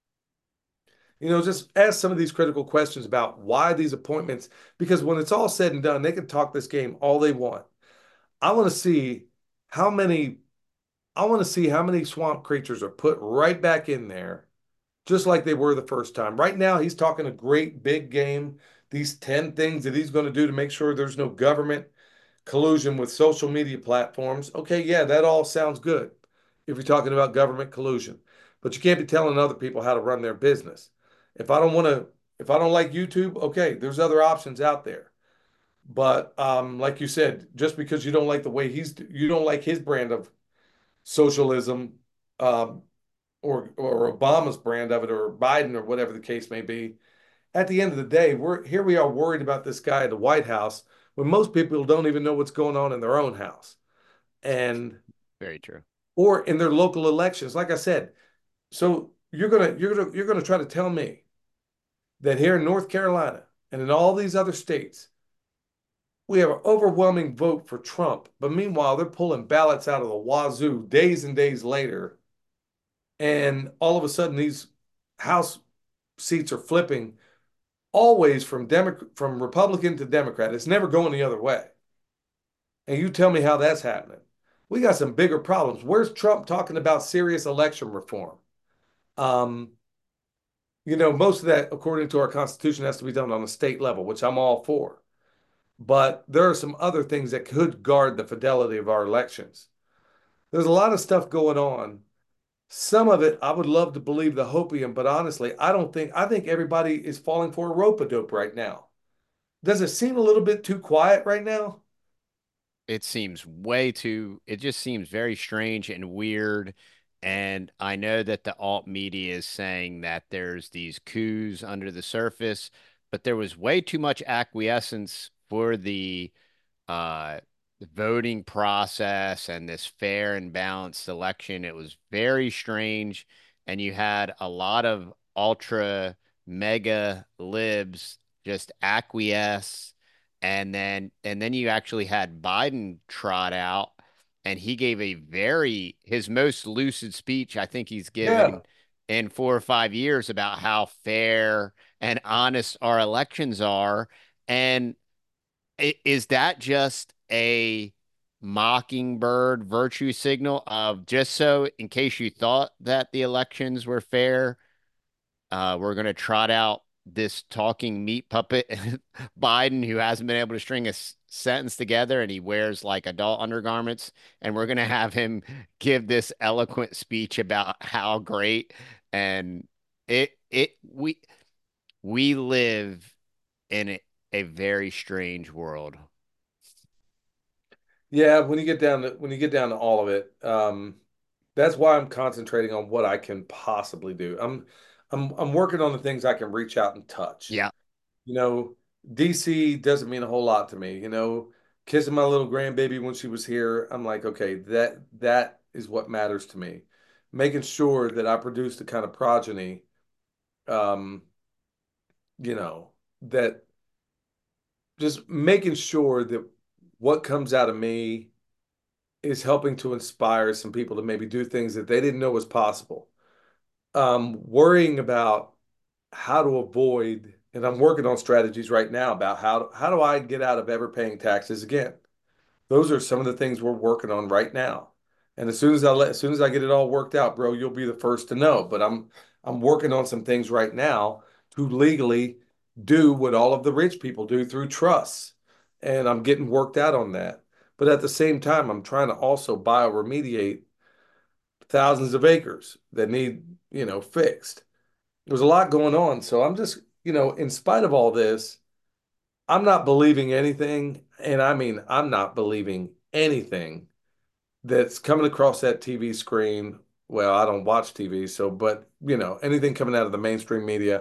you know, just ask some of these critical questions about why these appointments, because when it's all said and done, they can talk this game all they want. I want to see how many, I want to see how many swamp creatures are put right back in there, just like they were the first time. Right now, he's talking a great big game, these ten things that he's going to do to make sure there's no government collusion with social media platforms. Okay, yeah, that all sounds good if you're talking about government collusion, but you can't be telling other people how to run their business. If I don't want to, if I don't like YouTube, okay, there's other options out there. But um, like you said, just because you don't like the way he's, you don't like his brand of socialism, um, or or Obama's brand of it, or Biden, or whatever the case may be. At the end of the day, we're here we are worried about this guy at the White House when most people don't even know what's going on in their own house and Very true. or in their local elections. Like I said, so you're gonna you're gonna you're gonna try to tell me that here in North Carolina and in all these other states, we have an overwhelming vote for Trump, but meanwhile, they're pulling ballots out of the wazoo days and days later. And all of a sudden, these House seats are flipping always from Demo- from Republican to Democrat. It's never going the other way. And you tell me how that's happening. We got some bigger problems. Where's Trump talking about serious election reform? Um, you know, most of that, according to our Constitution, has to be done on a state level, which I'm all for. But there are some other things that could guard the fidelity of our elections. There's a lot of stuff going on. Some of it I would love to believe the hopium, but honestly, I don't think I think everybody is falling for a rope-a-dope right now. Does it seem a little bit too quiet right now? It seems way too, it just seems very strange and weird. And I know that the alt media is saying that there's these coups under the surface, but there was way too much acquiescence for the uh, the voting process and this fair and balanced election. It was very strange. And you had a lot of ultra mega libs just acquiesce. And then and then you actually had Biden trot out and he gave a very his most lucid speech I think he's Yeah. given in four or five years about how fair and honest our elections are. And I- Is that just a mockingbird virtue signal of just so in case you thought that the elections were fair, uh, we're going to trot out this talking meat puppet, Biden, who hasn't been able to string a s- sentence together and he wears like adult undergarments, and we're going to have him give this eloquent speech about how great and it it we we live in a, a very strange world. Yeah, when you get down to when you get down to all of it, um, that's why I'm concentrating on what I can possibly do. I'm I'm I'm working on the things I can reach out and touch. Yeah. You know, D C doesn't mean a whole lot to me. You know, kissing my little grandbaby when she was here, I'm like, okay, that that is what matters to me. Making sure that I produce the kind of progeny, um, you know, that just making sure that what comes out of me is helping to inspire some people to maybe do things that they didn't know was possible. Um, worrying about how to avoid, and I'm working on strategies right now about how how do I get out of ever paying taxes again. Those are some of the things we're working on right now. And as soon as I let, as soon as I get it all worked out, bro, you'll be the first to know. But I'm I'm working on some things right now to legally do what all of the rich people do through trusts. And I'm getting worked out on that. But at the same time, I'm trying to also bioremediate thousands of acres that need, you know, fixed. There's a lot going on. So I'm just, you know, in spite of all this, I'm not believing anything. And I mean, I'm not believing anything that's coming across that T V screen. Well, I don't watch T V, so, but, you know, anything coming out of the mainstream media,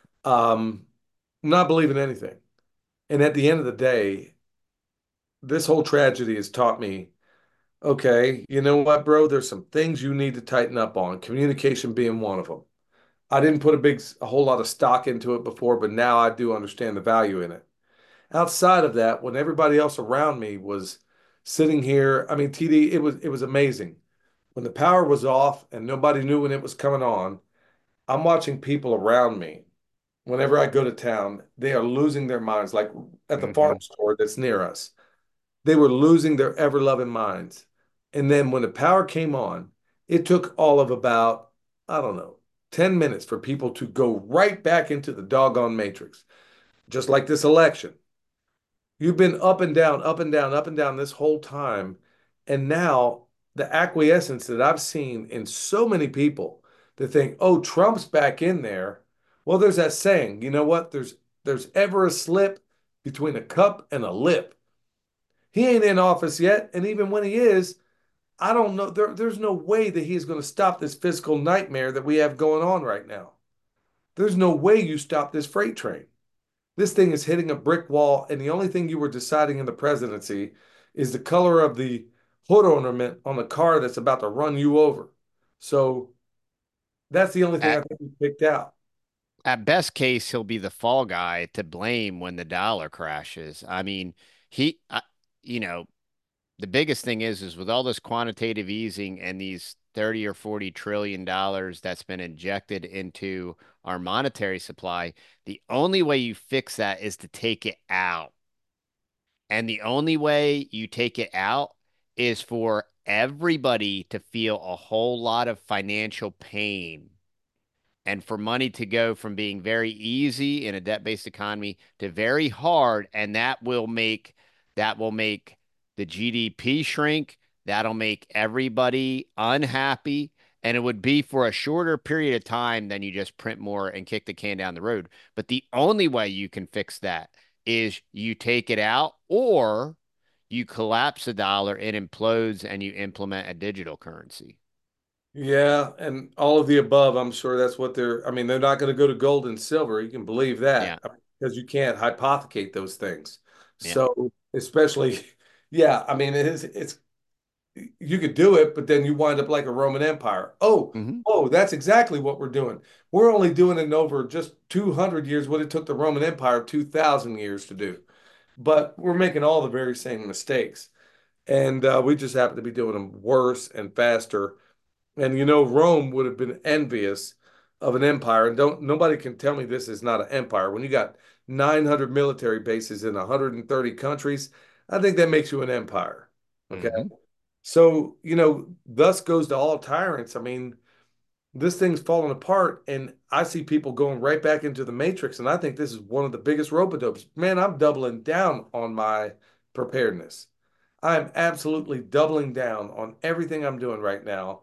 um, not believing anything. And at the end of the day, this whole tragedy has taught me, okay, you know what, bro? There's some things you need to tighten up on, communication being one of them. I didn't put a big, a whole lot of stock into it before, but now I do understand the value in it. Outside of that, when everybody else around me was sitting here, I mean, T D, it was it was amazing. When the power was off and nobody knew when it was coming on, I'm watching people around me. Whenever I go to town, they are losing their minds, like at the farm Hmm. store that's near us. They were losing their ever-loving minds. And then when the power came on, it took all of about, I don't know, ten minutes for people to go right back into the doggone matrix, just like this election. You've been up and down, up and down, up and down this whole time. And now the acquiescence that I've seen in so many people that think, oh, Trump's back in there. Well, there's that saying, you know what? There's there's ever a slip between a cup and a lip. He ain't in office yet. And even when he is, I don't know. There, there's no way that he is going to stop this fiscal nightmare that we have going on right now. There's no way you stop this freight train. This thing is hitting a brick wall, and the only thing you were deciding in the presidency is the color of the hood ornament on the car that's about to run you over. So that's the only thing At I think we picked out. at best case, he'll be the fall guy to blame when the dollar crashes. I mean, he, uh, you know, the biggest thing is, is with all this quantitative easing and these thirty or forty trillion dollars that's been injected into our monetary supply, the only way you fix that is to take it out. And the only way you take it out is for everybody to feel a whole lot of financial pain and for money to go from being very easy in a debt-based economy to very hard, and that will make that will make the G D P shrink. That'll make everybody unhappy, and it would be for a shorter period of time than you just print more and kick the can down the road. But the only way you can fix that is you take it out or you collapse the dollar, it implodes, and you implement a digital currency. Yeah, and all of the above, I'm sure that's what they're, I mean, they're not going to go to gold and silver. You can believe Yeah, that because you can't hypothecate those things. yeah. So, especially, yeah, I mean, it's, it's, you could do it, but then you wind up like a Roman Empire. Oh, Hmm. oh, that's exactly what we're doing. We're only doing it over just two hundred years, what it took the Roman Empire two thousand years to do. But we're making all the very same mistakes. And uh, we just happen to be doing them worse and faster. And you know, Rome would have been envious of an empire. And don't nobody can tell me this is not an empire. When you got nine hundred military bases in one hundred thirty countries, I think that makes you an empire. Okay. Hmm. So, you know, thus goes to all tyrants. I mean, this thing's falling apart, and I see people going right back into the matrix. And I think this is one of the biggest rope-a-dopes. Man, I'm doubling down on my preparedness. I'm absolutely doubling down on everything I'm doing right now,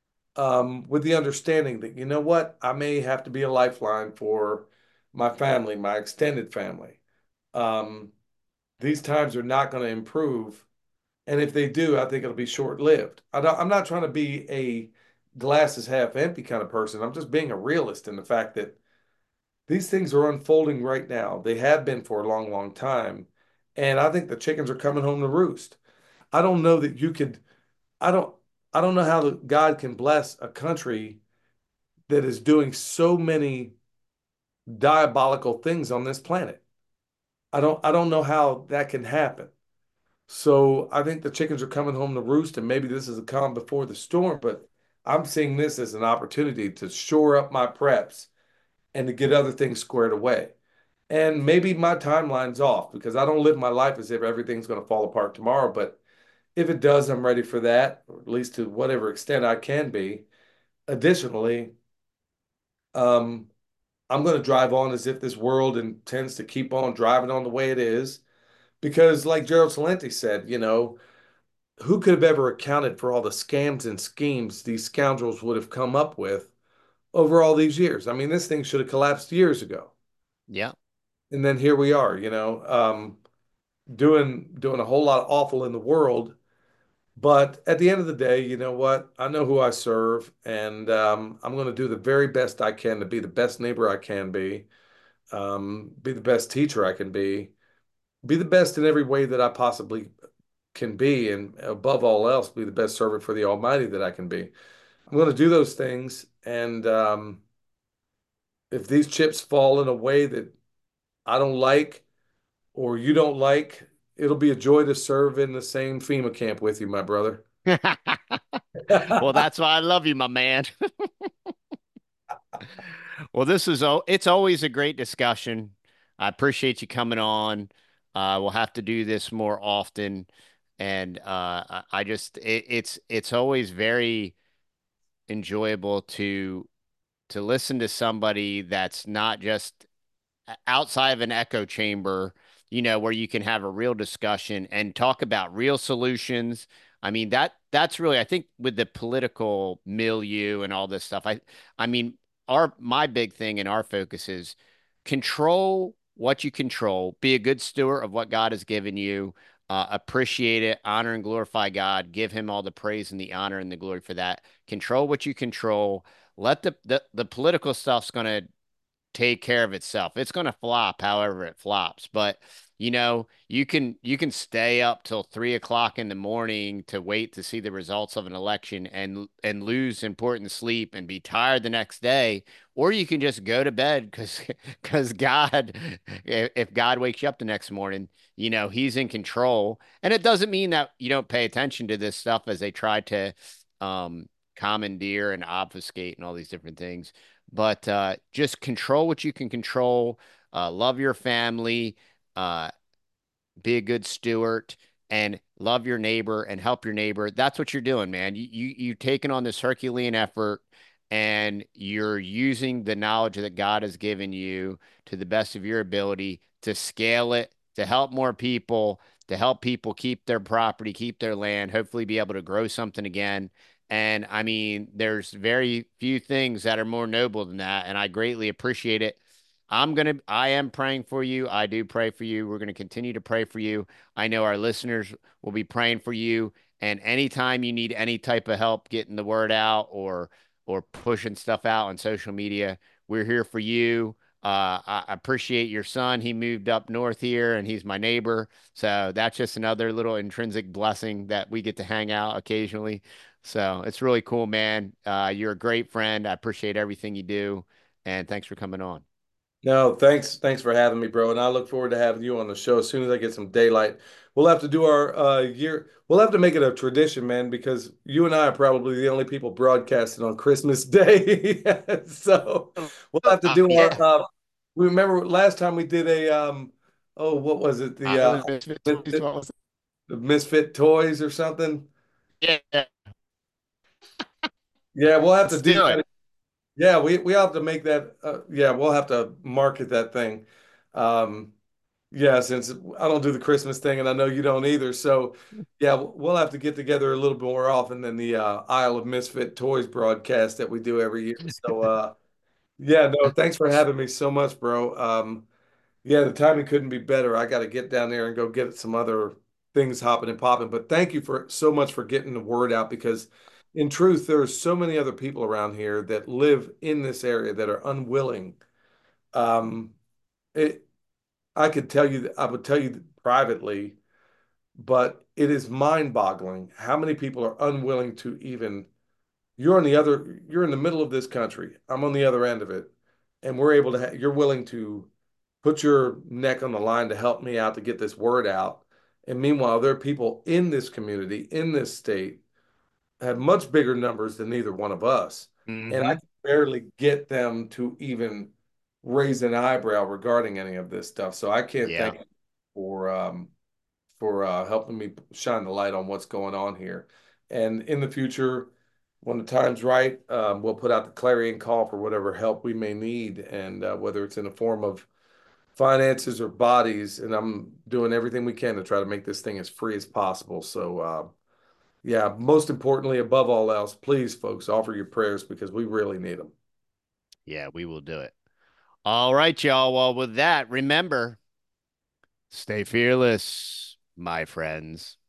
um, with the understanding that, you know what, I may have to be a lifeline for my family, my extended family. Um, these times are not going to improve. And if they do, I think it'll be short-lived. I don't, I'm not trying to be a glass is half empty kind of person. I'm just being a realist in the fact that these things are unfolding right now. They have been for a long, long time. And I think the chickens are coming home to roost. I don't know that you could, I don't, I don't know how the, God can bless a country that is doing so many diabolical things on this planet. I don't, I don't know how that can happen. So I think the chickens are coming home to roost, and maybe this is a calm before the storm, but I'm seeing this as an opportunity to shore up my preps and to get other things squared away. And maybe my timeline's off because I don't live my life as if everything's going to fall apart tomorrow. But if it does, I'm ready for that, or at least to whatever extent I can be. Additionally, um, I'm going to drive on as if this world intends to keep on driving on the way it is. Because, like Gerald Celente said, you know, who could have ever accounted for all the scams and schemes these scoundrels would have come up with over all these years? I mean, this thing should have collapsed years ago. Yeah. And then here we are, you know, um, doing doing a whole lot of awful in the world. But at the end of the day, you know what? I know who I serve, and um, I'm going to do the very best I can to be the best neighbor I can be, um, be the best teacher I can be, be the best in every way that I possibly can be, and above all else, be the best servant for the Almighty that I can be. I'm going to do those things, and um, if these chips fall in a way that I don't like or you don't like, it'll be a joy to serve in the same FEMA camp with you, my brother. Well, that's why I love you, my man. Well, this is oh, it's always a great discussion. I appreciate you coming on. Uh, we'll have to do this more often, and uh, I, I just it, it's it's always very enjoyable to to listen to somebody that's not just outside of an echo chamber, you know, where you can have a real discussion and talk about real solutions. I mean, that that's really, I think with the political milieu and all this stuff, I I mean, our my big thing and our focus is control what you control, be a good steward of what God has given you, uh, appreciate it, honor and glorify God, give him all the praise and the honor and the glory for that. Control what you control. Let the the, the political stuff's going to take care of itself. It's going to flop however it flops, but you know, you can you can stay up till three o'clock in the morning to wait to see the results of an election and and lose important sleep and be tired the next day, or you can just go to bed because because God, if if God wakes you up the next morning, you know, He's in control. And it doesn't mean that you don't pay attention to this stuff as they try to um commandeer and obfuscate and all these different things. But uh, just control what you can control. Uh, love your family. Uh, be a good steward and love your neighbor and help your neighbor. That's what you're doing, man. You you you taking on this Herculean effort and you're using the knowledge that God has given you to the best of your ability to scale it, to help more people, to help people keep their property, keep their land, hopefully be able to grow something again. And I mean, there's very few things that are more noble than that, and I greatly appreciate it. I'm gonna, I am praying for you. I do pray for you. We're gonna continue to pray for you. I know our listeners will be praying for you. And anytime you need any type of help getting the word out or or pushing stuff out on social media, we're here for you. Uh, I appreciate your son. He moved up north here and he's my neighbor. So that's just another little intrinsic blessing that we get to hang out occasionally. So it's really cool, man. Uh, you're a great friend. I appreciate everything you do. And thanks for coming on. No, thanks. Thanks for having me, bro. And I look forward to having you on the show as soon as I get some daylight. We'll have to do our uh year. We'll have to make it a tradition, man, because you and I are probably the only people broadcasting on Christmas Day. So we'll have to Uh, do our yeah, uh we remember last time we did a um oh, what was it? The uh, it uh was Misfit Toys. the What was it? Misfit Toys or something. Yeah, Yeah, we'll have to let's do do it. that. Yeah, we we have to make that uh, yeah, we'll have to market that thing. Um Yeah, since I don't do the Christmas thing and I know you don't either. So, yeah, we'll have to get together a little bit more often than the uh, Isle of Misfit Toys broadcast that we do every year. So, uh, yeah, no, thanks for having me so much, bro. Um, yeah, the timing couldn't be better. I got to get down there and go get some other things hopping and popping. But thank you for so much for getting the word out because, in truth, there are so many other people around here that live in this area that are unwilling. Um, it, I could tell you that I would tell you privately, but it is mind-boggling how many people are unwilling to even. You're on the other, you're in the middle of this country. I'm on the other end of it, and we're able to. Ha you're willing to put your neck on the line to help me out to get this word out. And meanwhile, there are people in this community, in this state, have much bigger numbers than either one of us, and I Hmm. can barely get them to even raise an eyebrow regarding any of this stuff. So I can't Yeah. thank you for um, for uh, helping me shine the light on what's going on here. And in the future, when the time's right, um, we'll put out the clarion call for whatever help we may need, and uh, whether it's in the form of finances or bodies. And I'm doing everything we can to try to make this thing as free as possible. So, uh, yeah, most importantly, above all else, please, folks, offer your prayers because we really need them. Yeah, we will do it. All right, y'all. Well, with that, remember, stay fearless, my friends.